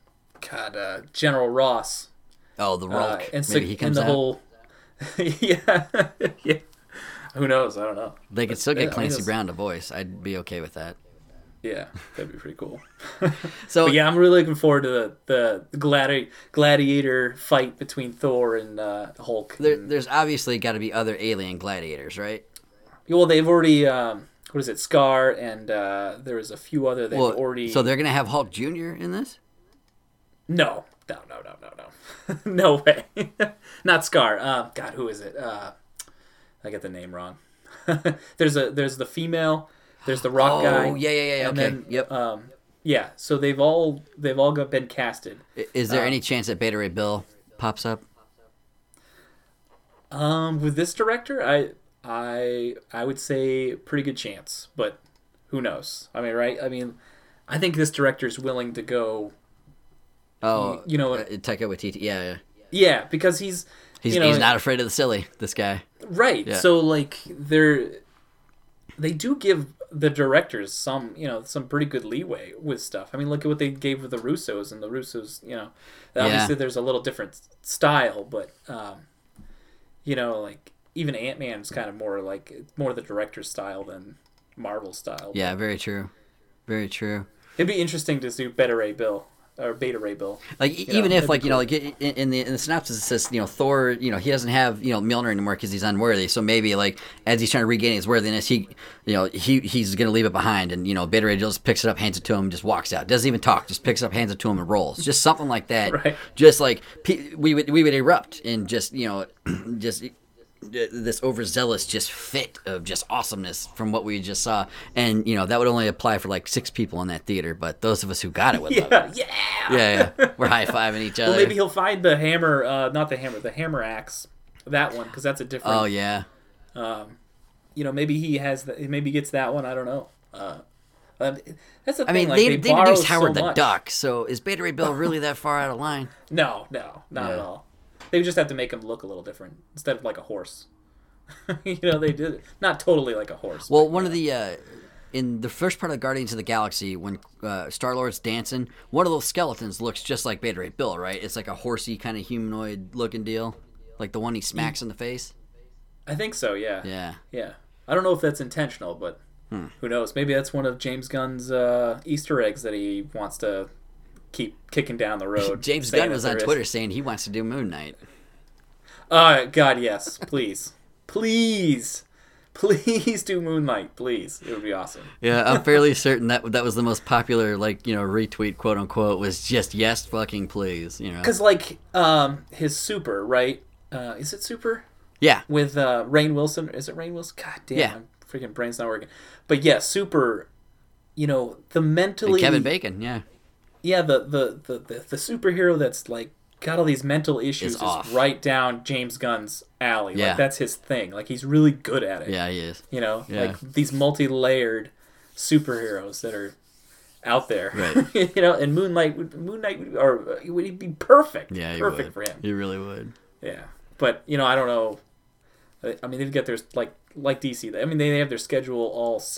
General Ross. Oh, the Hulk. Maybe he comes out. Yeah. Who knows? I don't know. They could still get Clancy Brown to voice. I'd be okay with that. Yeah, that'd be pretty cool. So, but yeah, I'm really looking forward to the gladiator fight between Thor and Hulk. There's obviously got to be other alien gladiators, right? Well, they've already what is it, Scar, and there was a few other they've already. So they're gonna have Hulk Jr. in this? No, no way, not Scar. God, who is it? I get the name wrong. There's the female. There's the Rock guy. Oh, yeah. And okay. Then, yep. So they've all been casted. Is there any chance that Beta Ray Bill pops up? With this director, I would say pretty good chance, but who knows? I mean, right? I mean, I think this director is willing to go. Oh, Taika Waititi. Yeah. Yeah, because he's not afraid of the silly. This guy. Right. Yeah. So like they do give the directors some pretty good leeway with stuff. I mean, look at what they gave with the Russos, and the Russos, obviously there's a little different style, but like even Ant-Man's kind of more the director's style than Marvel style. Yeah, very true. Very true. It'd be interesting to do Beta Ray Bill. Like, even if, like, cool. Like, in the synopsis it says, Thor, he doesn't have, Mjolnir anymore because he's unworthy. So maybe, like, as he's trying to regain his worthiness, he's going to leave it behind. And, Beta Ray just picks it up, hands it to him, just walks out. Doesn't even talk, just picks it up, hands it to him, and rolls. Just something like that. Right. Just, like, we would erupt in just, just this overzealous just fit of just awesomeness from what we just saw, and that would only apply for like 6 people in that theater, but those of us who got it would love it. Yeah, we're high-fiving each other. Well, maybe he'll find the hammer, the hammer axe, that one, because that's a different. Oh yeah. Maybe he has maybe he gets that one. I don't know. That's the thing. I mean, like, they introduced Howard so the much. Duck, so is Beta Ray Bill really that far out of line? No, not at all. They just have to make him look a little different instead of like a horse. They did it. Not totally like a horse. Well, one of the in the first part of Guardians of the Galaxy, when Star-Lord's dancing, one of those skeletons looks just like Beta Ray Bill, right? It's like a horsey kind of humanoid looking deal, like the one he smacks in the face. I think so. Yeah. Yeah. I don't know if that's intentional, but who knows? Maybe that's one of James Gunn's Easter eggs that he wants to keep kicking down the road. James Gunn was on Twitter saying he wants to do Moon Knight. God, yes. Please do Moon Knight, please. It would be awesome. Yeah, I'm fairly certain that was the most popular, retweet, quote unquote, was just yes, fucking please. Because his Super, right? Is it Super? Yeah. With Rainn Wilson. Is it Rainn Wilson? God damn, yeah. My freaking brain's not working. But yeah, Super. The mentally and Kevin Bacon, yeah. Yeah, the superhero that's like got all these mental issues is right down James Gunn's alley. Yeah. Like, that's his thing. Like, he's really good at it. Yeah, he is. Yeah. Like these multi-layered superheroes that are out there. Right. And Moon Knight would be perfect. Yeah, he perfect would. for him. He really would. Yeah. But, I don't know. I mean, they've got their, like DC. I mean, they have their schedule all set.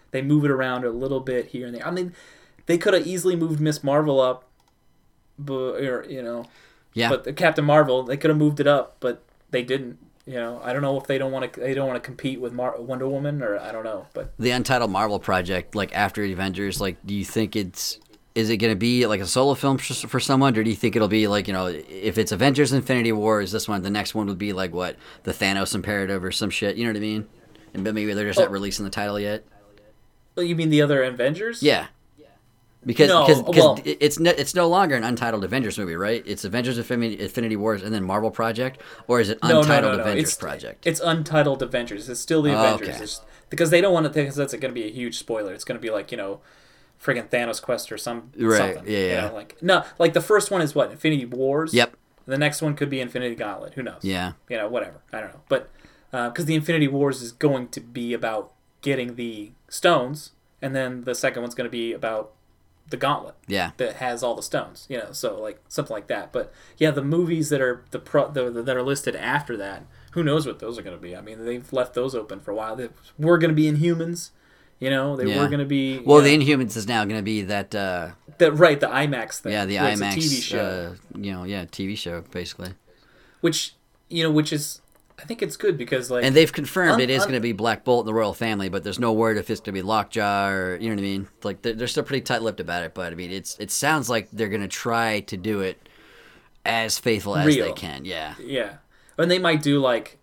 they move it around a little bit here and there. I mean, they could have easily moved Miss Marvel up, but Yeah. But Captain Marvel, they could have moved it up, but they didn't. I don't know if they don't want to compete with Wonder Woman, or I don't know. But the Untitled Marvel project, like after Avengers, like, do you think is it going to be like a solo film for someone, or do you think it'll be like, if it's Avengers Infinity Wars, this one, the next one would be like what, the Thanos Imperative or some shit, you know what I mean? And but maybe they're just not releasing the title yet. Well, you mean the other Avengers? Yeah. Because well, it's no longer an Untitled Avengers movie, right? It's Avengers Infinity Wars and then Marvel Project, or is it Untitled Avengers Project? It's Untitled Avengers. It's still the Avengers. Okay. Because they don't want to think that's going to be a huge spoiler. It's going to be like, friggin' Thanos Quest or something. Yeah. Like the first one is what, Infinity Wars? Yep. The next one could be Infinity Gauntlet. Who knows? Yeah. Whatever. I don't know. But because the Infinity Wars is going to be about getting the stones, and then the second one's going to be about the Gauntlet. Yeah. That has all the stones. So like something like that. But yeah, the movies that are that are listed after that, who knows what those are going to be? I mean, they've left those open for a while. We're going to be Inhumans. They were going to be. Well, the Inhumans is now going to be that. The IMAX thing. Yeah, the where IMAX it's a TV show. TV show basically. Which is, I think it's good because like. And they've confirmed it is going to be Black Bolt and the Royal Family, but there's no word if it's going to be Lockjaw or you know what I mean. Like they're still pretty tight-lipped about it, but I mean it sounds like they're going to try to do it as faithful as they can. Yeah. Yeah, and they might do like,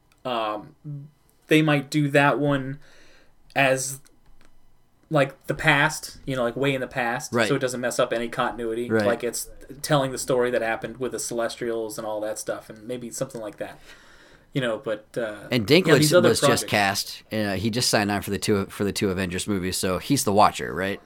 they might do that one as like the past, like way in the past, right. So it doesn't mess up any continuity. Right. Like it's telling the story that happened with the Celestials and all that stuff, and maybe something like that. But and Dinklage was projects. just cast. He just signed on for the two Avengers movies, so he's the Watcher, right?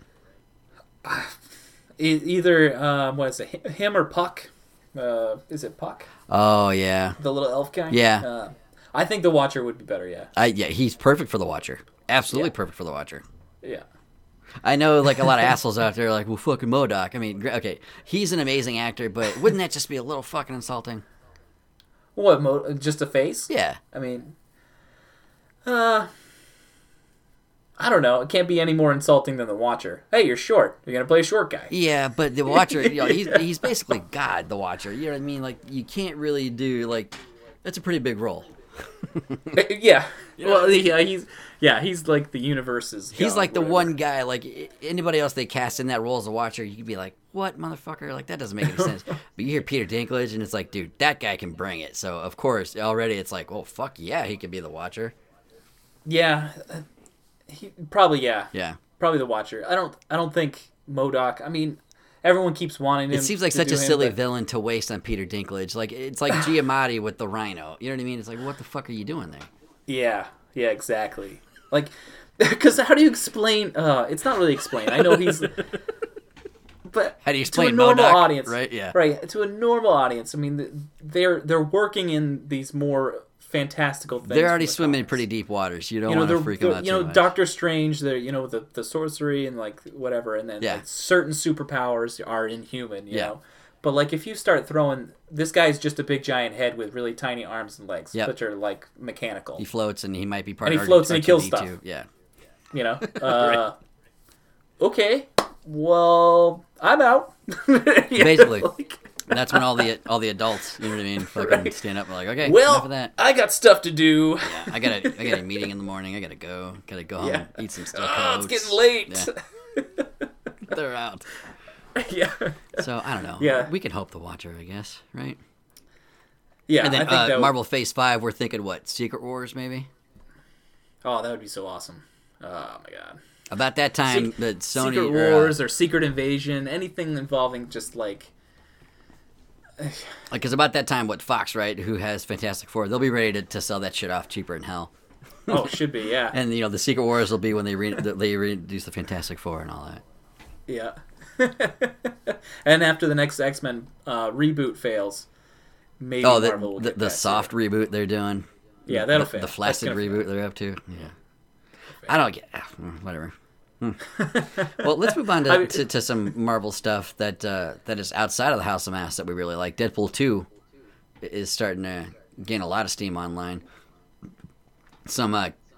Either what is it, him or Puck? Is it Puck? Oh yeah, the little elf guy. Yeah, I think the Watcher would be better. Yeah. Yeah, he's perfect for the Watcher. Absolutely perfect for the Watcher. Yeah. I know, like, a lot of assholes out there are like, well, fucking MODOK. I mean, okay, he's an amazing actor, but wouldn't that just be a little fucking insulting? What, just a face? Yeah. I mean, I don't know. It can't be any more insulting than the Watcher. Hey, you're short. You're going to play a short guy. Yeah, but the Watcher, he's basically God, the Watcher. You know what I mean? Like, you can't really do, like, that's a pretty big role. Yeah. Well, he's like the universe's. He's like the one guy. Like anybody else they cast in that role as a Watcher, you could be like, "What motherfucker?" Like that doesn't make any sense. But you hear Peter Dinklage, and it's like, dude, that guy can bring it. So of course, already it's like, oh fuck yeah, he could be the Watcher. Yeah, probably yeah. Yeah, probably the Watcher. I don't think MODOK. I mean, everyone keeps wanting him. It seems like such a silly villain to waste on Peter Dinklage. Like it's like Giamatti with the Rhino. You know what I mean? It's like, what the fuck are you doing there? Yeah, exactly. Like, because how do you explain? It's not really explained. I know he's, but how do you explain to a normal MODOK? audience? Right? Yeah. Right. To a normal audience, I mean, they're working in these more fantastical things. They're already swimming in pretty deep waters. You don't want to freak them out too much. Doctor Strange, they're the sorcery and like whatever, and then like certain superpowers are inhuman. You know. But, like, if you start throwing... This guy's just a big, giant head with really tiny arms and legs, which are, like, mechanical. He floats, and he might be part of... And he floats, and he kills R2D2. stuff. Yeah. You know? Okay. Well, I'm out. Basically. That's when all the adults, you know what I mean, fucking stand up and are like, okay, enough of that. I got stuff to do. Yeah, I got a meeting in the morning. I gotta go home, eat some stuff. Oh, it's getting late. Yeah. They're out. Yeah. So I don't know. Yeah. We can hope the Watcher, I guess, right? Yeah. And then I think Marvel Phase 5, we're thinking what? Secret Wars, maybe? Oh, that would be so awesome. Oh my god. About that time, the Sony Secret Wars or Secret Invasion, anything involving just like. Because about that time, Fox, right? Who has Fantastic Four? They'll be ready to sell that shit off cheaper in hell. Oh, should be, yeah. And the Secret Wars will be when they reintroduce the Fantastic Four and all that. Yeah. And after the next X-Men reboot fails, maybe Marvel will get the soft reboot they're doing. Yeah, that'll fail. The flaccid reboot they're up to. Yeah. I don't get whatever. Well, let's move on to some Marvel stuff that is outside of the House of Mass that we really like. Deadpool 2 is starting to gain a lot of steam online. Some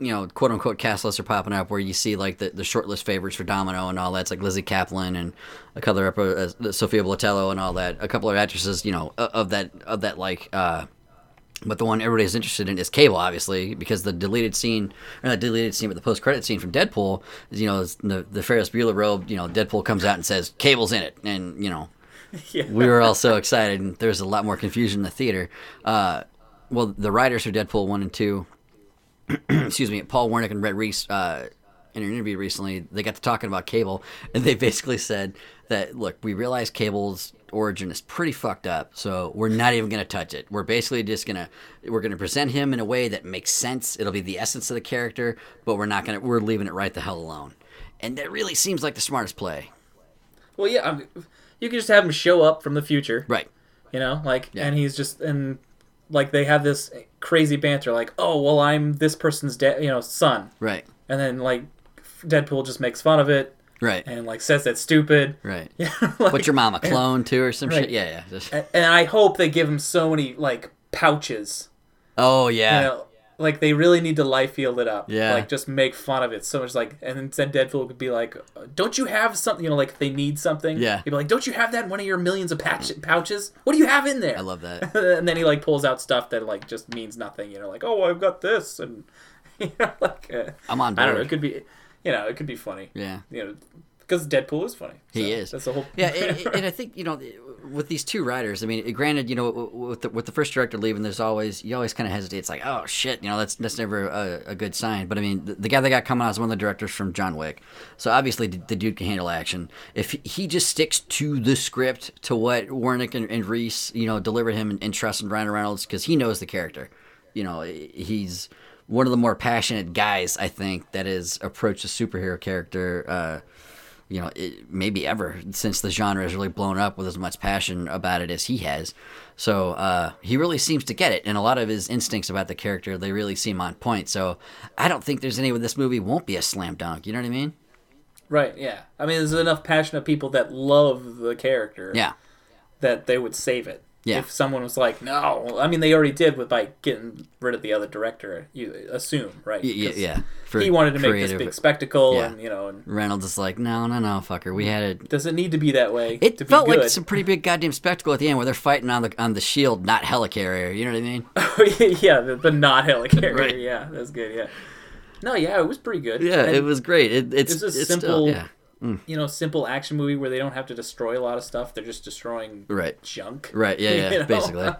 quote unquote cast lists are popping up where you see like the shortlist favorites for Domino and all that. It's like Lizzie Kaplan and a couple of Sophia Botello and all that. A couple of actresses, of that like. But the one everybody's interested in is Cable, obviously, because the deleted scene, or not deleted scene, but the post-credit scene from Deadpool is, the Ferris Bueller robe. Deadpool comes out and says Cable's in it, and Yeah. we were all so excited. And there's a lot more confusion in the theater. Well, the writers for Deadpool 1 and 2, excuse me, Paul Wernick and Rhett Reese, in an interview recently, they got to talking about Cable, and they basically said that, look, we realize Cable's origin is pretty fucked up, so we're not even going to touch it. We're basically just we're gonna present him in a way that makes sense. It'll be the essence of the character, but we're leaving it right the hell alone. And that really seems like the smartest play. Well, yeah, you can just have him show up from the future, Right. And he's just they have this crazy banter, like, oh, well, I'm this person's son, Right. and then Deadpool just makes fun of it. Right. And says that's stupid. Right. Yeah. What's your mom, a clone too, or some right. shit? Yeah, yeah. And I hope they give him so many pouches. Oh yeah. They really need to field it up. Yeah. Just make fun of it so much. And then Deadpool could be like, "Don't you have something? If they need something, Yeah. He'd be like, "Don't you have that in one of your millions of pouches? What do you have in there?" I love that. And then he pulls out stuff that just means nothing. "Oh, I've got this," and I'm on board. I don't know. It could be, it could be funny. Yeah. Because Deadpool is funny. He is. That's the whole. Yeah, and I think with these two writers, I mean, granted, with the first director leaving, you always kind of hesitate. It's like, oh shit, that's never a good sign. But I mean, the guy that got coming out is one of the directors from John Wick, so obviously the dude can handle action. If he just sticks to the script, to what Wernick and Reese, delivered him and trust in Ryan Reynolds, because he knows the character. He's one of the more passionate guys, I think, that has approached a superhero character. Maybe ever since the genre has really blown up with as much passion about it as he has. So he really seems to get it, and a lot of his instincts about the character, they really seem on point. So I don't think there's any way this movie won't be a slam dunk. You know what I mean? Right. Yeah. I mean, there's enough passionate people that love the character. Yeah. That they would save it. Yeah. If someone was like, no, I mean, they already did by getting rid of the other director. You assume, right? Yeah. He wanted to make this big spectacle, yeah. And Reynolds is like, no, fucker. We had it. Does it need to be that way? It to felt be good? like some pretty big goddamn spectacle at the end where they're fighting on the shield, not helicarrier. You know what I mean? Yeah, the not helicarrier. Right. Yeah, that's good. Yeah. No, yeah, it was pretty good. Yeah, and it was great. It's a simple, still, yeah. Simple action movie where they don't have to destroy a lot of stuff. They're just destroying junk. Right, yeah, basically.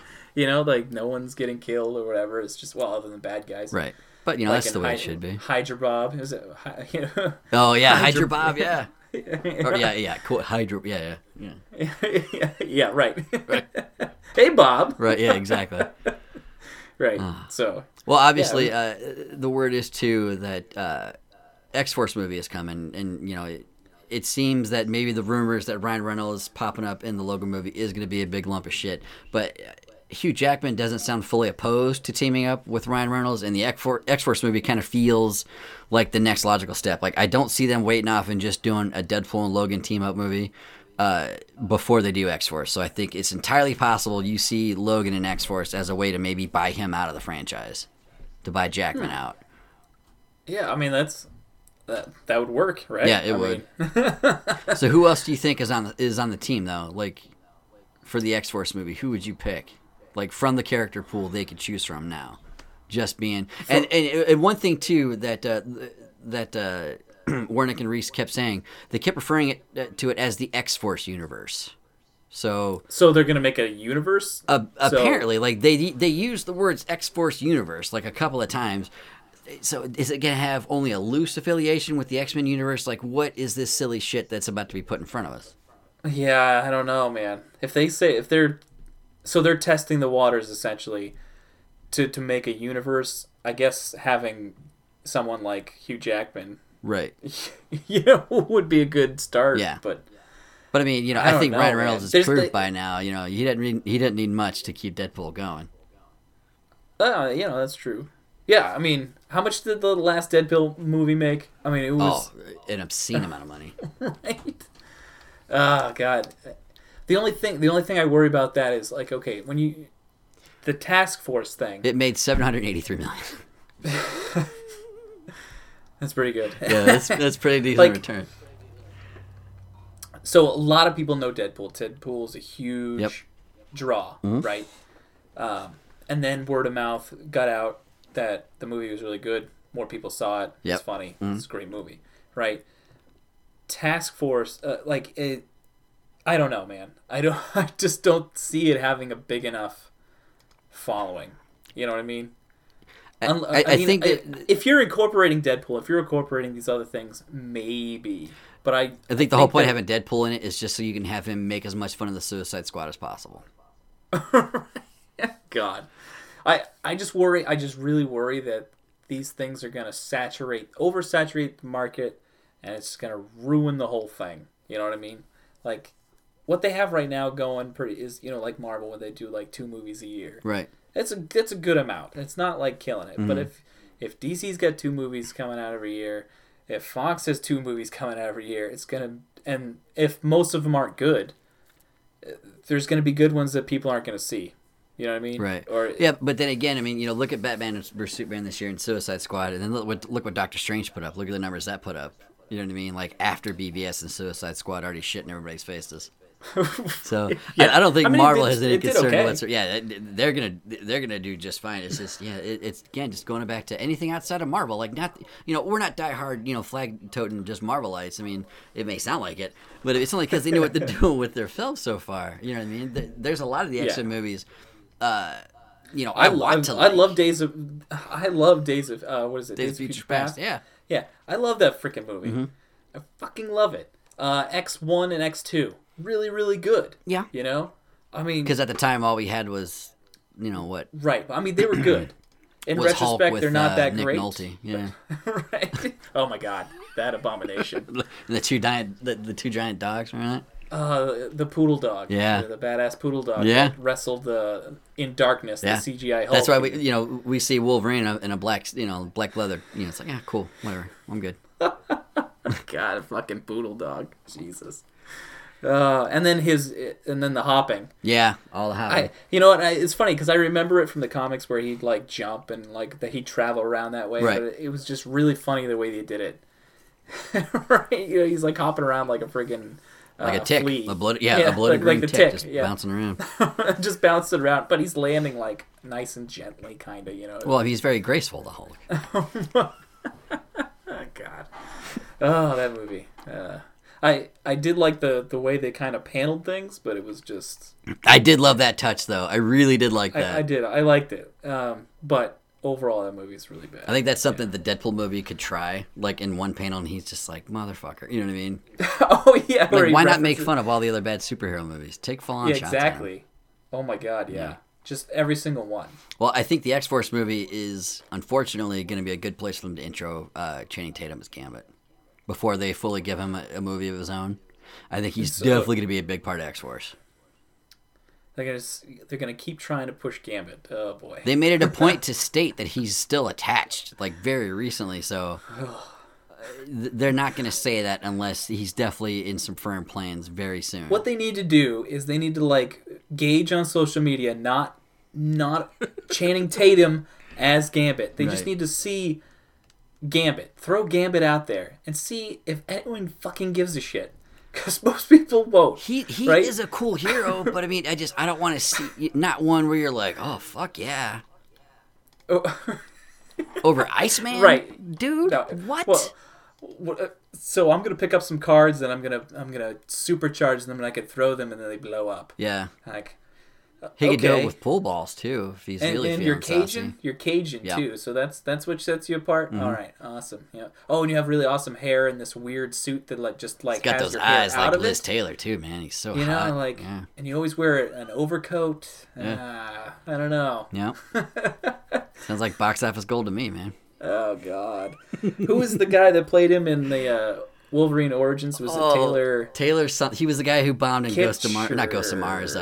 No one's getting killed or whatever. It's just, other than bad guys. Right. But, that's the way it should be. Hydra Bob. Is it, Oh, yeah, Hydra Bob, yeah. Or, yeah, cool. Hydra, yeah. Yeah, right. Hey, Bob. Right, yeah, exactly. Right, so. Well, obviously, the word is, too, that X-Force movie is coming, and, it seems that maybe the rumors that Ryan Reynolds popping up in the Logan movie is going to be a big lump of shit, but Hugh Jackman doesn't sound fully opposed to teaming up with Ryan Reynolds, and the X-Force movie kind of feels like the next logical step. Like, I don't see them waiting off and just doing a Deadpool and Logan team-up movie before they do X-Force, so I think it's entirely possible you see Logan and X-Force as a way to maybe buy him out of the franchise, to buy Jackman out. Yeah, I mean, that would work, right? Yeah, it would. So who else do you think is on the team though? Like for the X-Force movie, who would you pick? Like from the character pool they could choose from now. Just being and one thing too that Wernick and Reese kept saying, they kept referring to it as the X-Force universe. So they're gonna make a universe. Apparently, like they use the words X-Force universe like a couple of times. So is it going to have only a loose affiliation with the X-Men universe? Like, what is this silly shit that's about to be put in front of us? Yeah, I don't know, man. They're testing the waters essentially to make a universe. I guess having someone like Hugh Jackman, right, would be a good start. Yeah, but I mean, I think Ryan Reynolds is proved by now. He didn't need much to keep Deadpool going. That's true. Yeah, I mean, how much did the last Deadpool movie make? I mean, it was an obscene amount of money. Right? Oh God. The only thing I worry about that is like, okay, when the task force thing. It made $783 million. That's pretty good. Yeah, that's pretty decent Like, return. So a lot of people know Deadpool. Deadpool's a huge Yep. draw, right? And then word of mouth got out that the movie was really good. More people saw it. Yep. It's funny. It's a great movie, right? Task Force, I don't know, man. I just don't see it having a big enough following. You know what I mean? I think that, if you're incorporating Deadpool, if you're incorporating these other things, maybe. But I think the whole point of having Deadpool in it is just so you can have him make as much fun of the Suicide Squad as possible. God, I just worry. I just really worry that these things are going to oversaturate the market, and it's going to ruin the whole thing. You know what I mean? Like, what they have right now going is, like Marvel, when they do like 2 movies a year. Right. It's a good amount. It's not like killing it. But if DC's got 2 movies coming out every year, if Fox has 2 movies coming out every year, it's gonna. And if most of them aren't good, there's gonna be good ones that people aren't gonna see. You know what I mean? Right. Or yeah, but then again, I mean, look at Batman vs Superman this year and Suicide Squad, and then look what Doctor Strange put up. Look at the numbers that put up. You know what I mean? Like after BVS and Suicide Squad already shit in everybody's faces. So yeah. I don't think Marvel has any it did concern okay. whatsoever. Yeah, they're gonna do just fine. It's just it's again just going back to anything outside of Marvel. Like we're not diehard flag toting just Marvelites. I mean, it may sound like it, but it's only because they know what they're doing with their films so far. You know what I mean? There's a lot of the X-Men movies. I love Days of what is it? Days of Future Past. Yeah. I love that freaking movie. I fucking love it. X1 and X2, really, really good. Yeah. I mean, because at the time all we had was, what? Right. I mean, they were good. In was retrospect, Hulk with, they're not that Nick great. Nolte. Yeah. Right. Oh my God, that abomination. the two giant dogs, remember that? The poodle dog. Yeah. The badass poodle dog. Yeah. That wrestled in darkness. Yeah. The CGI Hulk. That's why we see Wolverine in a black black leather. It's like cool, whatever, I'm good. God, a fucking poodle dog. Jesus. And then the hopping. Yeah, all the hopping. You know what? It's funny because I remember it from the comics where he'd like jump and like that he'd travel around that way. Right. But it was just really funny the way they did it. Right? He's like hopping around like a friggin' like a tick, flea. a bloated green the tick, just yeah. bouncing around. Just bouncing around, but he's landing like nice and gently, kind of. Well, he's very graceful, the Hulk. Oh God. Oh, that movie. I did like the way they kind of paneled things, but it was just. I did love that touch, though. I really did like that. I did. I liked it. But overall, that movie is really bad. I think that's something the Deadpool movie could try, like in one panel, and he's just like, motherfucker. You know what I mean? Oh, yeah. Like, why not make fun of all the other bad superhero movies? Take full-on shots. Exactly. Oh, my God, yeah. Just every single one. Well, I think the X-Force movie is, unfortunately, going to be a good place for them to intro Channing Tatum as Gambit before they fully give him a movie of his own. I think he's definitely going to be a big part of X-Force. They're gonna keep trying to push Gambit. Oh boy. They made it a point to state that he's still attached, like very recently. So they're not gonna say that unless he's definitely in some firm plans very soon. What they need to do is they need to like gauge on social media, not Channing Tatum as Gambit. They just need to see Gambit, throw Gambit out there, and see if anyone fucking gives a shit. Because most people won't. He right? is a cool hero, but I mean, I don't want to see not one where you're like, oh fuck yeah, over Iceman, right, dude? No. What? Well, so I'm gonna pick up some cards and I'm gonna supercharge them and I could throw them and then they blow up. Yeah. Like. He could do it with pool balls too if he's really feeling you're Cajun, saucy. You're Cajun too, so that's what sets you apart. Mm-hmm. All right, awesome. Yeah. Oh, and you have really awesome hair in this weird suit that He's got has those your eyes hair out like of Liz it. Taylor too, man. He's so hot. Yeah. And you always wear an overcoat. Yeah. I don't know. Yeah. Sounds like box office gold to me, man. Oh God, who was the guy that played him in the Wolverine Origins? Was it Taylor? Taylor's son. He was the guy who bombed in Ghost of Mars. Not Ghost of Mars.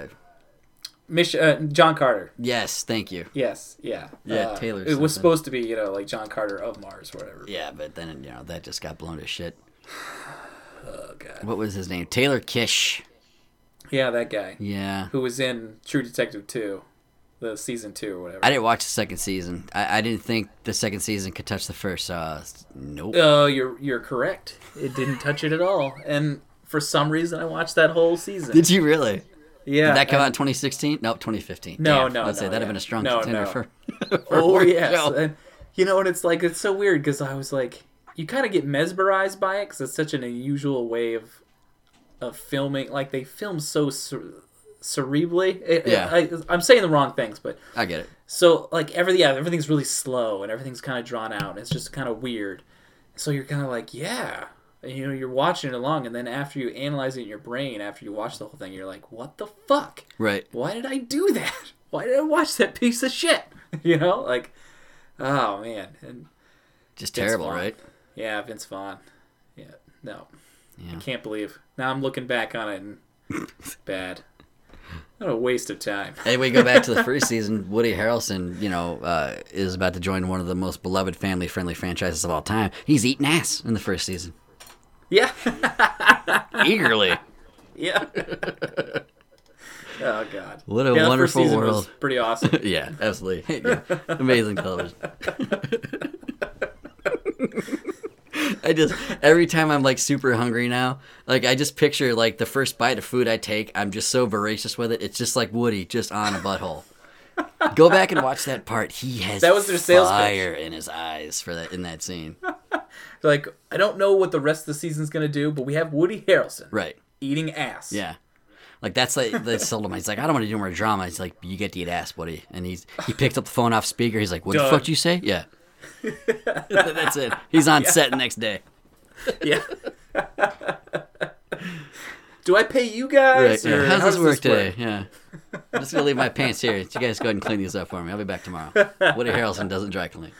John Carter. Yes, thank you. Yes, yeah. Yeah, Taylor. It was supposed to be, like John Carter of Mars, or whatever. Yeah, but then that just got blown to shit. Oh God. What was his name? Taylor Kish. Yeah, that guy. Yeah. Who was in True Detective 2. the season 2 or whatever. I didn't watch the second season. I didn't think the second season could touch the first. Nope. You're correct. It didn't touch it at all. And for some reason, I watched that whole season. Did you really? Yeah. Did that come out in 2016? Nope, 2015. No, Damn, no, let's say that'd have been a strong contender for. Oh for yes. show. And and it's like it's so weird because I was like, you kind of get mesmerized by it because it's such an unusual way of filming. Like they film so cerebrally. I'm saying the wrong things, but I get it. so like everything's really slow and everything's kind of drawn out. And it's just kind of weird. So you're kind of like, yeah. And, you're watching it along, and then after you analyze it in your brain, after you watch the whole thing, you're like, what the fuck? Right. Why did I do that? Why did I watch that piece of shit? Like, oh, man. And Just Vince terrible, Vaughn. right? Yeah, Vince Vaughn. Yeah, no. Yeah. I can't believe. Now I'm looking back on it, and it's bad. What a waste of time. Hey, we go back to the first season. Woody Harrelson, is about to join one of the most beloved family-friendly franchises of all time. He's eating ass in the first season. Yeah. Eagerly. Yeah. Oh, God. What a the first wonderful season world. was pretty awesome. Yeah, absolutely. Yeah. Amazing television. Every time I'm like super hungry now, like I just picture like the first bite of food I take, I'm just so voracious with it. It's just like Woody just on a butthole. Go back and watch that part. He has That was their sales fire in his eyes in that scene. Like, I don't know what the rest of the season's going to do, but we have Woody Harrelson Right. eating ass. Yeah. Like that's sold him. He's like, I don't want to do more drama. He's like, you get to eat ass, Woody. And he picks up the phone off speaker. He's like, what the fuck did you say? Yeah. That's it. He's on set the next day. Yeah. Do I pay you guys? Right. Yeah. Or How's how this does work today? Yeah. I'm just gonna leave my pants here. You guys go ahead and clean these up for me. I'll be back tomorrow. Woody Harrelson doesn't dry clean.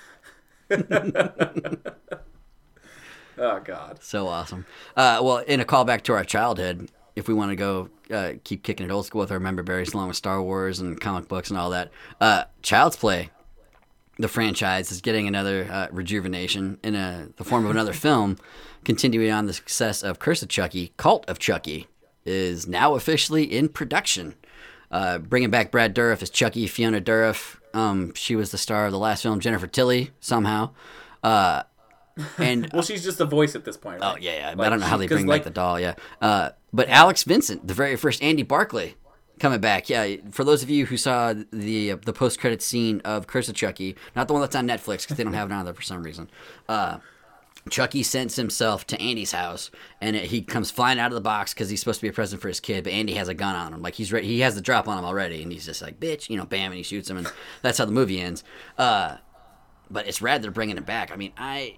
Oh, God. So awesome. Well, in a callback to our childhood, if we want to go keep kicking it old school with our member berries along with Star Wars and comic books and all that, Child's Play, the franchise, is getting another rejuvenation in the form of another film, continuing on the success of Curse of Chucky. Cult of Chucky is now officially in production. Bringing back Brad Dourif as Chucky, Fiona Dourif. She was the star of the last film, Jennifer Tilly, somehow. And Well, she's just a voice at this point, right? oh yeah. Like, I don't know how they bring like, back the doll. Yeah, but Alex Vincent, the very first Andy Barclay, coming back. Yeah, for those of you who saw the post-credit scene of Curse of Chucky, not the one that's on Netflix because they don't have it on there for some reason. Chucky sends himself to Andy's house, and he comes flying out of the box because he's supposed to be a present for his kid, but Andy has a gun on him. Like, he's ready, he has the drop on him already, and he's just like, bitch, bam, and he shoots him, and that's how the movie ends. But it's rad they're bringing it back. I mean,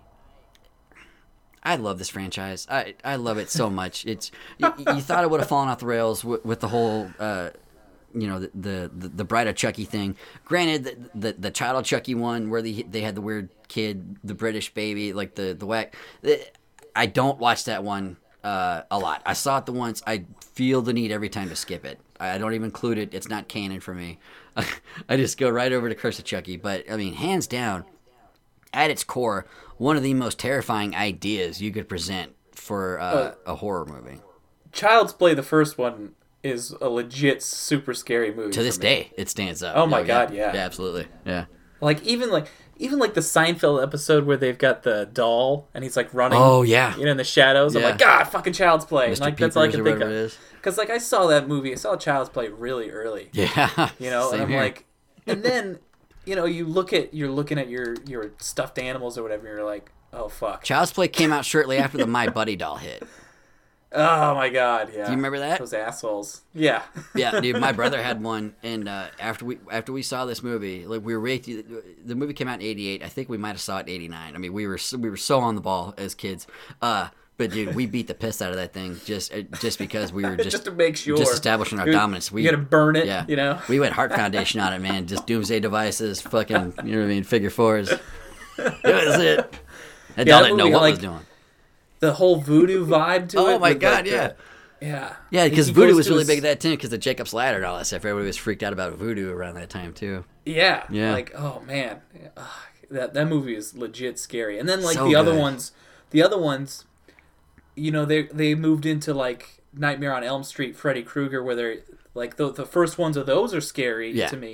I love this franchise. I love it so much. It's you thought it would have fallen off the rails with the whole the Bride of Chucky thing. Granted, the Child of Chucky one where they had the weird kid, the British baby, like the whack. I don't watch that one a lot. I saw it the once. I feel the need every time to skip it. I don't even include it. It's not canon for me. I just go right over to Curse of Chucky. But I mean, hands down, at its core, one of the most terrifying ideas you could present for a horror movie. Child's Play, the first one, is a legit super scary movie. To this day, it stands up. Oh my God, yeah. Yeah, absolutely. Yeah. Like even the Seinfeld episode where they've got the doll and he's like running. Oh yeah. In the shadows. Yeah. I'm like, God, fucking Child's Play. Mr. Like that's all I Peepers can or think whatever of. it is. Because like I saw that movie, I saw Child's Play really early. Yeah. And I'm here. like, and then you're looking at your stuffed animals or whatever, and you're like, oh fuck. Child's Play came out shortly after the My Buddy doll hit. Oh my God, yeah. Do you remember that? Those assholes. Yeah. Yeah, dude, my brother had one, and after we saw this movie, like we were the movie came out in '88. I think we might have saw it in '89. I mean, we were so on the ball as kids. But dude, we beat the piss out of that thing just because we were just to make sure, just establishing our dominance. You gotta burn it. Yeah, We went Heart Foundation on it, man. Just doomsday devices, fucking, you know what I mean, figure fours. It was it. That doll didn't know what it was doing. The whole voodoo vibe to it. Oh my with, God, like, yeah. Yeah. Yeah, because He voodoo goes was to really his- big at that time because of Jacob's Ladder and all that stuff. Everybody was freaked out about voodoo around that time too. Yeah. Yeah. Like, oh man, that movie is legit scary. And then like So the other good. ones, they moved into like Nightmare on Elm Street, Freddy Krueger, where they're like the first ones of those are scary Yeah. to me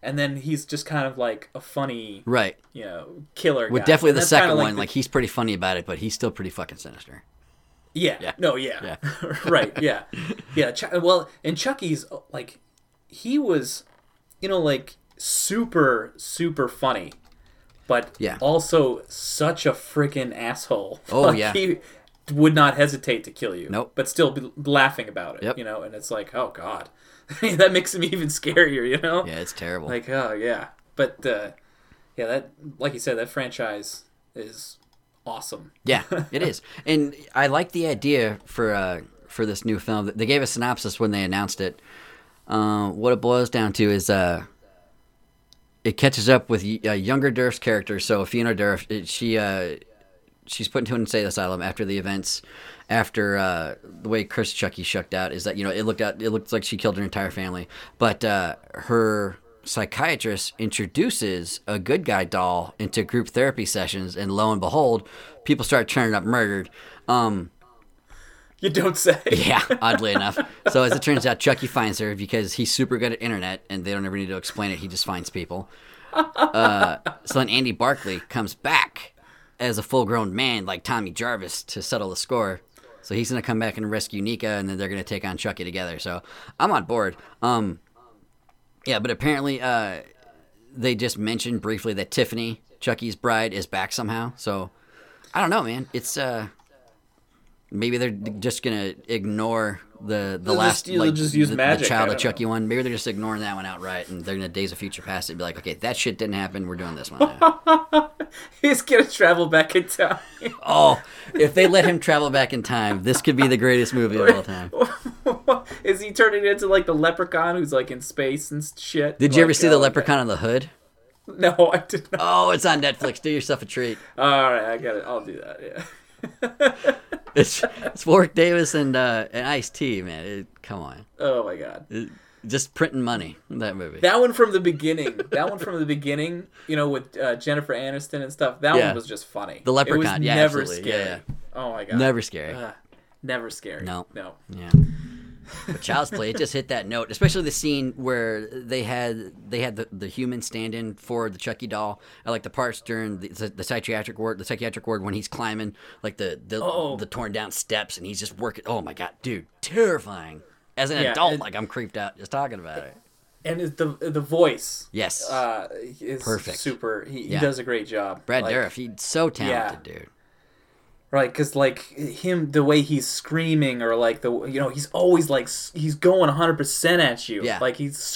and then he's just kind of like a funny, right, killer guy. With definitely And the that's second kinda one. Like he's pretty funny about it, but he's still pretty fucking sinister. Yeah. No, yeah. Right, yeah. Yeah, well, and Chucky's, like, he was, like, super, super funny, but also such a freaking asshole. Oh, like, yeah. He would not hesitate to kill you. Nope. But still be laughing about it, Yep. and it's like, oh, God. That makes him even scarier, Yeah, it's terrible. Like, oh, yeah. But, that, like you said, that franchise is awesome. Yeah, it is, and I like the idea for this new film. They gave a synopsis when they announced it. What it boils down to is it catches up with a younger Durf's character. So Fiona Durf, she's put into an insane asylum after the events, after the way Chris Chucky shucked out. Is that it looked like she killed her entire family, but her psychiatrist introduces a good guy doll into group therapy sessions, and lo and behold, people start turning up murdered. You don't say. Yeah, oddly enough. So as it turns out, Chucky finds her because he's super good at internet, and they don't ever need to explain it. He just finds people. So then Andy Barclay comes back as a full-grown man like Tommy Jarvis to settle the score. So he's going to come back and rescue Nika, and then they're going to take on Chucky together. So I'm on board. Yeah, but apparently they just mentioned briefly that Tiffany, Chucky's bride, is back somehow. So I don't know, man. It's maybe they're just gonna ignore the last just use magic, the Child of Chucky one. Maybe they're just ignoring that one outright, and they're gonna Days of Future Past it and be like, okay, that shit didn't happen. We're doing this one now. He's gonna travel back in time. Oh, if they let him travel back in time, this could be the greatest movie of all time. Is he turning into like the leprechaun who's like in space and shit? Did you ever see the Leprechaun on the Hood? No, I did not. Oh, it's on Netflix. Do yourself a treat. All right, I got it. I'll do that. Yeah. It's Warwick Davis and Ice-T, man. Come on. Oh my God. Just printing money in that movie. That one from the beginning. With Jennifer Aniston and stuff. That one was just funny. The Leprechaun. It was Yeah, never absolutely. scary. Yeah. Oh my God. Never scary. Never scary. No. Yeah. But Child's Play, it just hit that note, especially the scene where they had the human stand in for the Chucky doll. I like the parts during the psychiatric ward when he's climbing like the torn down steps and he's just working. Oh my God, dude, terrifying. As an adult, I'm creeped out just talking about it. And the voice, yes, is perfect. Super. He does a great job. Brad Dourif, he's so talented, dude. Right, because like him, the way he's screaming, or like he's always like he's going 100% at you. Yeah. Like he's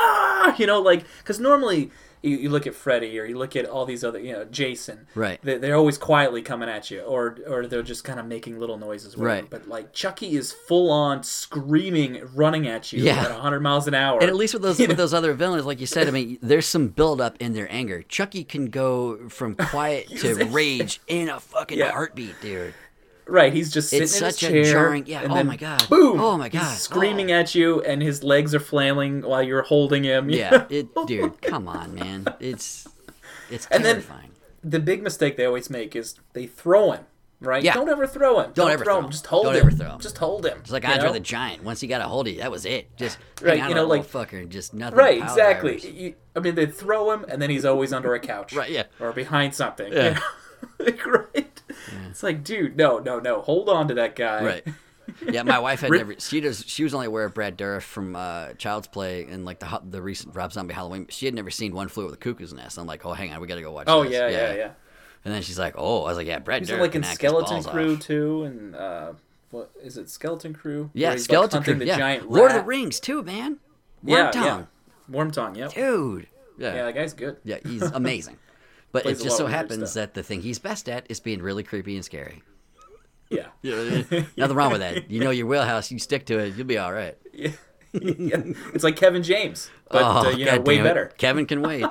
because normally you look at Freddy or you look at all these other Jason. Right. They're always quietly coming at you, or they're just kind of making little noises. Right. But like Chucky is full on screaming, running at you at 100 miles an hour. And at least with those other villains, like you said, I mean, there's some build up in their anger. Chucky can go from quiet to rage in a fucking heartbeat, dude. Right, he's just sitting it's in his such chair. A jarring, and oh then, my God. Boom! Oh my God. He's screaming at you, and his legs are flailing while you're holding him. Yeah, dude, come on, man. It's and terrifying. Then the big mistake they always make is they throw him. Right? Yeah. Don't ever throw him. Don't ever throw him. Just hold Don't him. ever throw him. Just hold him. It's like Andre the Giant. Once he got a hold of you, that was it. Just right, hang on like fucker, and just nothing. Right, exactly. They throw him, and then he's always under a couch. Right, yeah. Or behind something. Yeah. Right. Yeah. It's like, dude, no. Hold on to that guy. Right. Yeah, my wife had never. She was only aware of Brad Dourif from Child's Play and like the recent Rob Zombie Halloween. She had never seen One Flew Over the Cuckoo's Nest. I'm like, oh, hang on, we got to go watch. Oh this. Yeah. And then she's like, oh, I was like, yeah, Brad Dourif. He's like in Skeleton Crew off. too, and what is it, Skeleton Crew? Yeah, Skeleton Crew. The yeah, giant Lord rat. of the Rings too, man. Wormtongue. Wormtongue, yep. Dude. Yeah, that guy's good. Yeah, he's amazing. But it just so happens stuff. that the thing he's best at is being really creepy and scary. Yeah. You know what I mean? Nothing wrong with that. You know your wheelhouse. You stick to it. You'll be all right. Yeah. It's like Kevin James, but way better. Kevin can wait.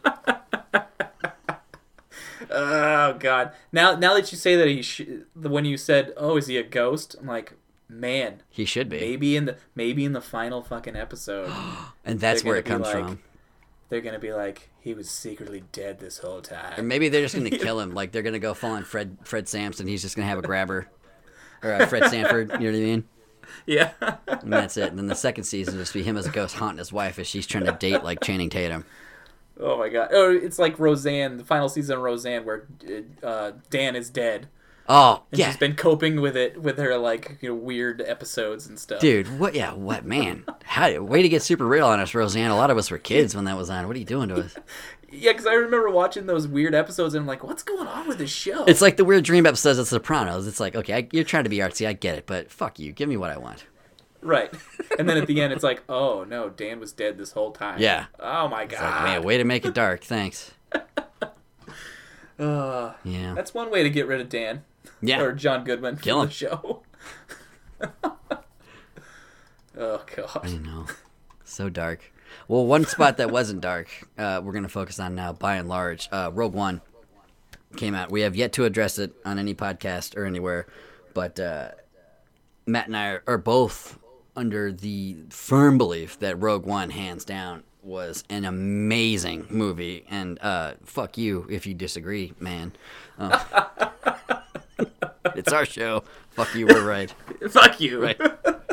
Oh God! Now that you say that when you said, "Oh, is he a ghost?" I'm like, man, he should be. Maybe in the final fucking episode, and that's where it comes from. They're gonna be like, he was secretly dead this whole time. Or maybe they're just gonna kill him. Like they're gonna go full on Fred Sampson. He's just gonna have a grabber, or Fred Sanford. You know what I mean? Yeah. And that's it. And then the second season will just be him as a ghost haunting his wife as she's trying to date like Channing Tatum. Oh my god. Oh, it's like Roseanne, the final season of Roseanne, where Dan is dead. Oh, And yeah. she's been coping with it with her like weird episodes and stuff. Dude, what? Yeah, what, man? Way to get super real on us, Roseanne. A lot of us were kids when that was on. What are you doing to us? Yeah, because I remember watching those weird episodes and I'm like, what's going on with this show? It's like the weird dream episodes of Sopranos. It's like, okay, you're trying to be artsy. I get it, but fuck you. Give me what I want. Right. And then at the end, it's like, oh no, Dan was dead this whole time. Yeah. Oh my It's god. like, man, way to make it dark. Thanks. Yeah. That's one way to get rid of Dan. Yeah. Or John Goodman Kill from him. the show. Oh god. I know. So dark. Well, one spot that wasn't dark, we're going to focus on now, by and large. Rogue One came out. We have yet to address it on any podcast or anywhere, but Matt and I are both under the firm belief that Rogue One, hands down, was an amazing movie. And fuck you if you disagree, man. It's our show. Fuck you, we're right. Fuck you. Right.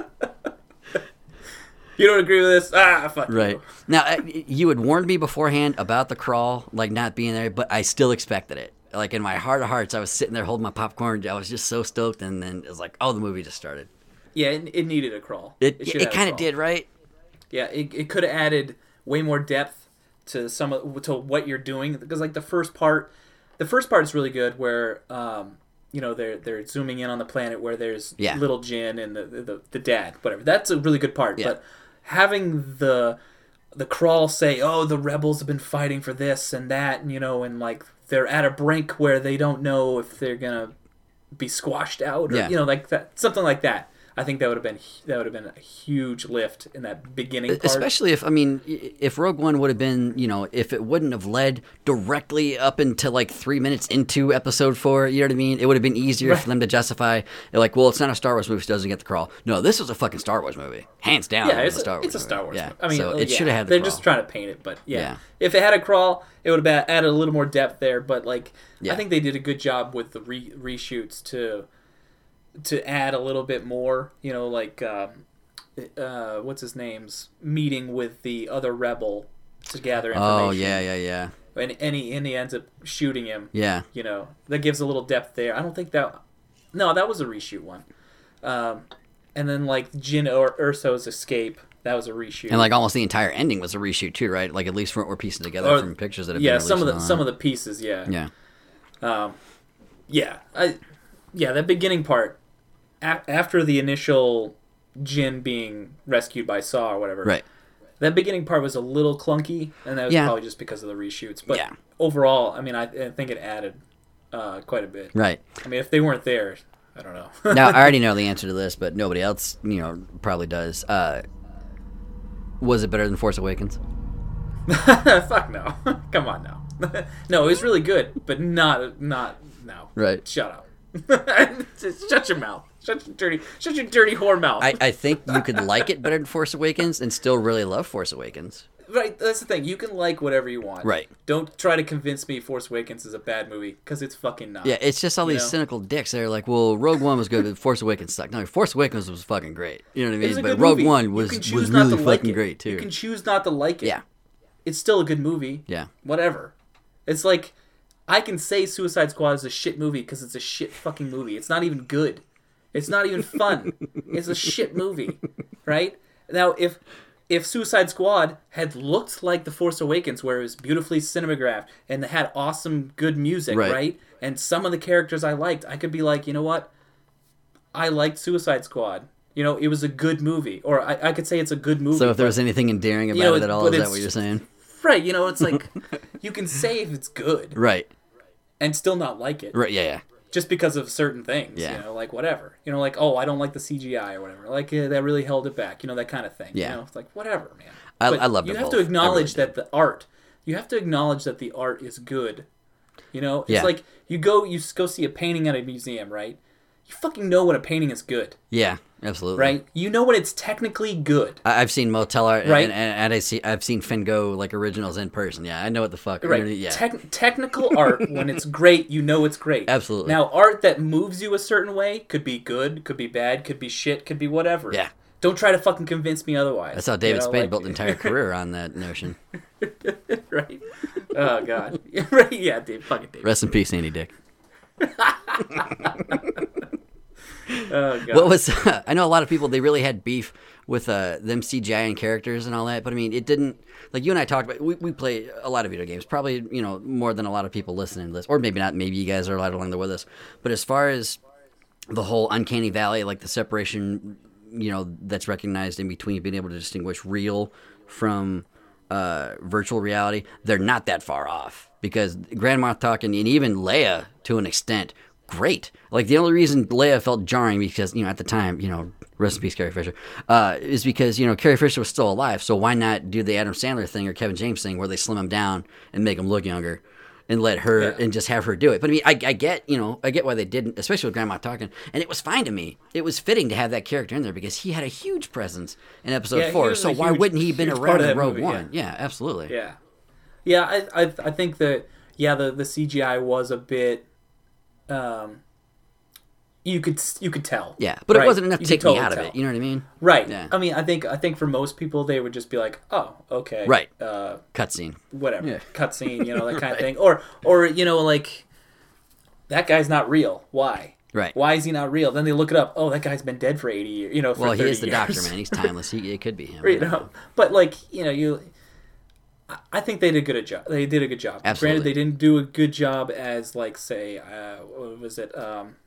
You don't agree with this? Fuck Right. you. Now, you had warned me beforehand about the crawl, like not being there, but I still expected it. Like in my heart of hearts, I was sitting there holding my popcorn. I was just so stoked, and then it was like, oh, the movie just started. Yeah, it needed a crawl. It should have kind a of crawl. did, right? Yeah, it could have added way more depth to to what you're doing, because like the first part is really good, where they're zooming in on the planet where there's Yeah. little Jin and the dad, whatever. That's a really good part. Yeah. But having the crawl say, oh, the rebels have been fighting for this and that, and like they're at a brink where they don't know if they're gonna be squashed out, or Yeah. like that, something like that. I think that would have been a huge lift in that beginning part. Especially if Rogue One would have been, if it wouldn't have led directly up into like 3 minutes into Episode 4, you know what I mean? It would have been easier for them to justify, like, well, it's not a Star Wars movie, so it doesn't get the crawl. No, this was a fucking Star Wars movie, hands down. Yeah, it was it's a Star Wars. it's a Star Wars. movie. movie. Yeah, I mean, so it yeah, should have had the They're crawl. just trying to paint it, but yeah. Yeah. If it had a crawl, it would have added a little more depth there. But like, Yeah. I think they did a good job with the reshoots to add a little bit more. Like what's his name's meeting with the other rebel to gather information. Oh yeah. And he ends up shooting him. Yeah. That gives a little depth there. I don't think that. No, that was a reshoot one. And then like Jin Urso's escape, that was a reshoot. And like almost the entire ending was a reshoot too, right? Like at least from what we're piecing together from pictures that have been released. some of the pieces, yeah. Yeah. That beginning part after the initial Jin being rescued by Saw or whatever. Right. That beginning part was a little clunky, and that was probably just because of the reshoots. But overall, I mean, I think it added quite a bit. Right. I mean, if they weren't there, I don't know. Now, I already know the answer to this, but nobody else, probably does. Was it better than Force Awakens? Fuck no. Come on now. No, it was really good, but not no. Right. Shut up. Just shut your mouth. Shut your dirty whore mouth. I think you could like it better than Force Awakens and still really love Force Awakens. Right, that's the thing. You can like whatever you want. Right. Don't try to convince me Force Awakens is a bad movie, because it's fucking not. Yeah, it's just all these cynical dicks that are like, well, Rogue One was good, but Force Awakens sucked. No, Force Awakens was fucking great. You know what I It was mean? a But good Rogue movie. One You was can choose really not to like fucking it. great, too. You can choose not to like it. Yeah. It's still a good movie. Yeah. Whatever. It's like, I can say Suicide Squad is a shit movie because it's a shit fucking movie. It's not even good. It's not even fun. It's a shit movie. Right? Now, if Suicide Squad had looked like The Force Awakens, where it was beautifully cinematographed and had awesome, good music, right? And some of the characters I liked, I could be like, you know what? I liked Suicide Squad. It was a good movie. Or I could say it's a good movie. So if there was anything endearing about it at all, is that what you're saying? Right, it's like, you can say if it's good Right. and still not like it. Right, yeah. Just because of certain things, Yeah. like whatever. Like, oh, I don't like the CGI or whatever. Like, that really held it back, that kind of thing. Yeah. It's like, whatever, man. I loved it You have both. to acknowledge I really that the art, that the art is good. It's Yeah. like, you go see a painting at a museum, right? You fucking know when a painting is good. Yeah. Absolutely. Right? You know when it's technically good. I've seen Motella, Right. and I've seen Fingo like originals in person. Yeah, I know what the fuck. Right. Yeah. Technical art, when it's great, you know it's great. Absolutely. Now, art that moves you a certain way could be good, could be bad, could be shit, could be whatever. Yeah. Don't try to fucking convince me otherwise. That's how David Spade like, built an entire career on that notion. Right? Oh, God. Right? Yeah, fucking David. Rest in peace, Andy Dick. Oh, God. What was? I know a lot of people. They really had beef with them CGI and characters and all that. But I mean, it didn't. Like you and I talked about. We play a lot of video games, probably more than a lot of people listening to this, or maybe not. Maybe you guys are right along there with us. But as far as the whole uncanny valley, like the separation, that's recognized in between being able to distinguish real from virtual reality, they're not that far off because Grand Moff Tarkin and even Leia to an extent. Great. Like the only reason Leia felt jarring because at the time rest in peace Carrie Fisher is because Carrie Fisher was still alive, so why not do the Adam Sandler thing or Kevin James thing where they slim him down and make him look younger and let her and just have her do it. But I mean I get why they didn't, especially with Grand Moff Tarkin, and it was fine to me. It was fitting to have that character in there because he had a huge presence in episode 4, so why wouldn't he have been around in Rogue One? Yeah, absolutely. Yeah, I think that the CGI was a bit you could tell. Yeah, but right? it wasn't enough to take me out of tell. it. You know what I mean? Right. Yeah. I mean, I think for most people they would just be like, oh, okay. Right. Cutscene. Whatever. Yeah. Cutscene, that kind of thing. Or like that guy's not real. Why? Right. Why is he not real? Then they look it up. Oh, that guy's been dead for 80 years. For well, he 30 is the years. Doctor, man. He's timeless. It could be him. But like I think they did a good job. They did a good job. Absolutely. Granted, they didn't do a good job as like say, what was it?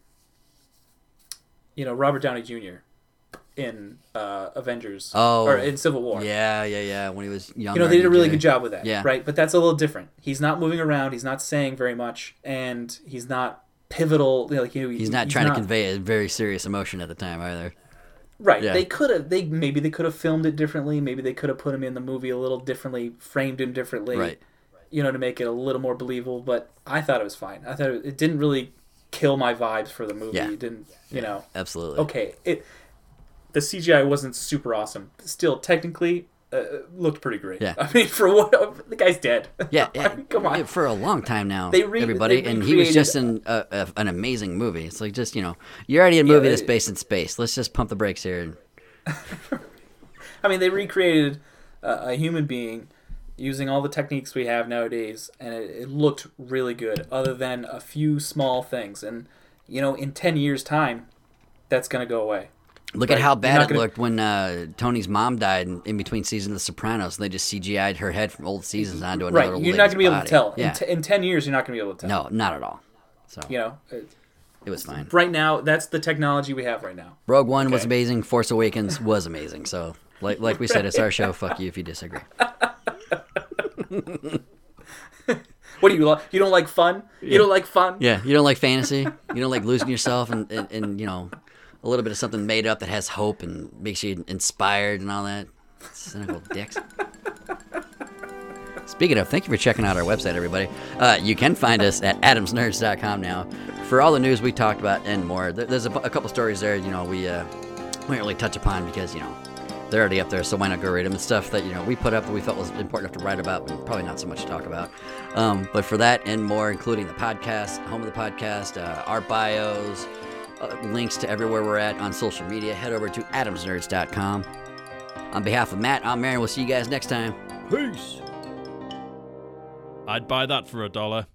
Robert Downey Jr. in Avengers or in Civil War. Yeah. When he was younger. They did a really good job with that. Yeah. Right, but that's a little different. He's not moving around. He's not saying very much, and he's not pivotal. He's not trying to convey a very serious emotion at the time either. Right. Yeah. They could have. Maybe they could have filmed it differently. Maybe they could have put him in the movie a little differently, framed him differently. Right. To make it a little more believable. But I thought it was fine. I thought it didn't really kill my vibes for the movie. Yeah. It didn't. Absolutely. Okay. The CGI wasn't super awesome. Still, technically, looked pretty great. Yeah. I mean, for what the guy's dead. Yeah. I mean, come on. For a long time now, everybody, and he was just in an amazing movie. It's like just you're already in a movie that's based in space. Let's just pump the brakes here. I mean, they recreated a human being using all the techniques we have nowadays, and it looked really good, other than a few small things. And, in 10 years' time, that's going to go away. Look at how bad it looked when Tony's mom died in between seasons of The Sopranos. They just CGI'd her head from old seasons onto another Right, you're not going to be able to tell. Yeah. In 10 years, you're not going to be able to tell. No, not at all. So it was fine. Right now, that's the technology we have right now. Rogue One was amazing. Force Awakens was amazing. So, like we said, it's our show. Fuck you if you disagree. What do you like? You don't like fun? You don't like fun? Yeah, you don't like fantasy. You don't like losing yourself and a little bit of something made up that has hope and makes you inspired and all that. Cynical dicks. Speaking of, thank you for checking out our website, everybody. You can find us at adamsnerds.com now for all the news we talked about and more. There's a couple stories there, we can't really touch upon because, they're already up there, so why not go read them? And stuff that, we put up that we felt was important enough to write about, but probably not so much to talk about. But for that and more, including the podcast, home of the podcast, our bios, links to everywhere we're at on social media, head over to adamsnerds.com. On behalf of Matt, I'm Aaron. We'll see you guys next time. Peace. I'd buy that for $1.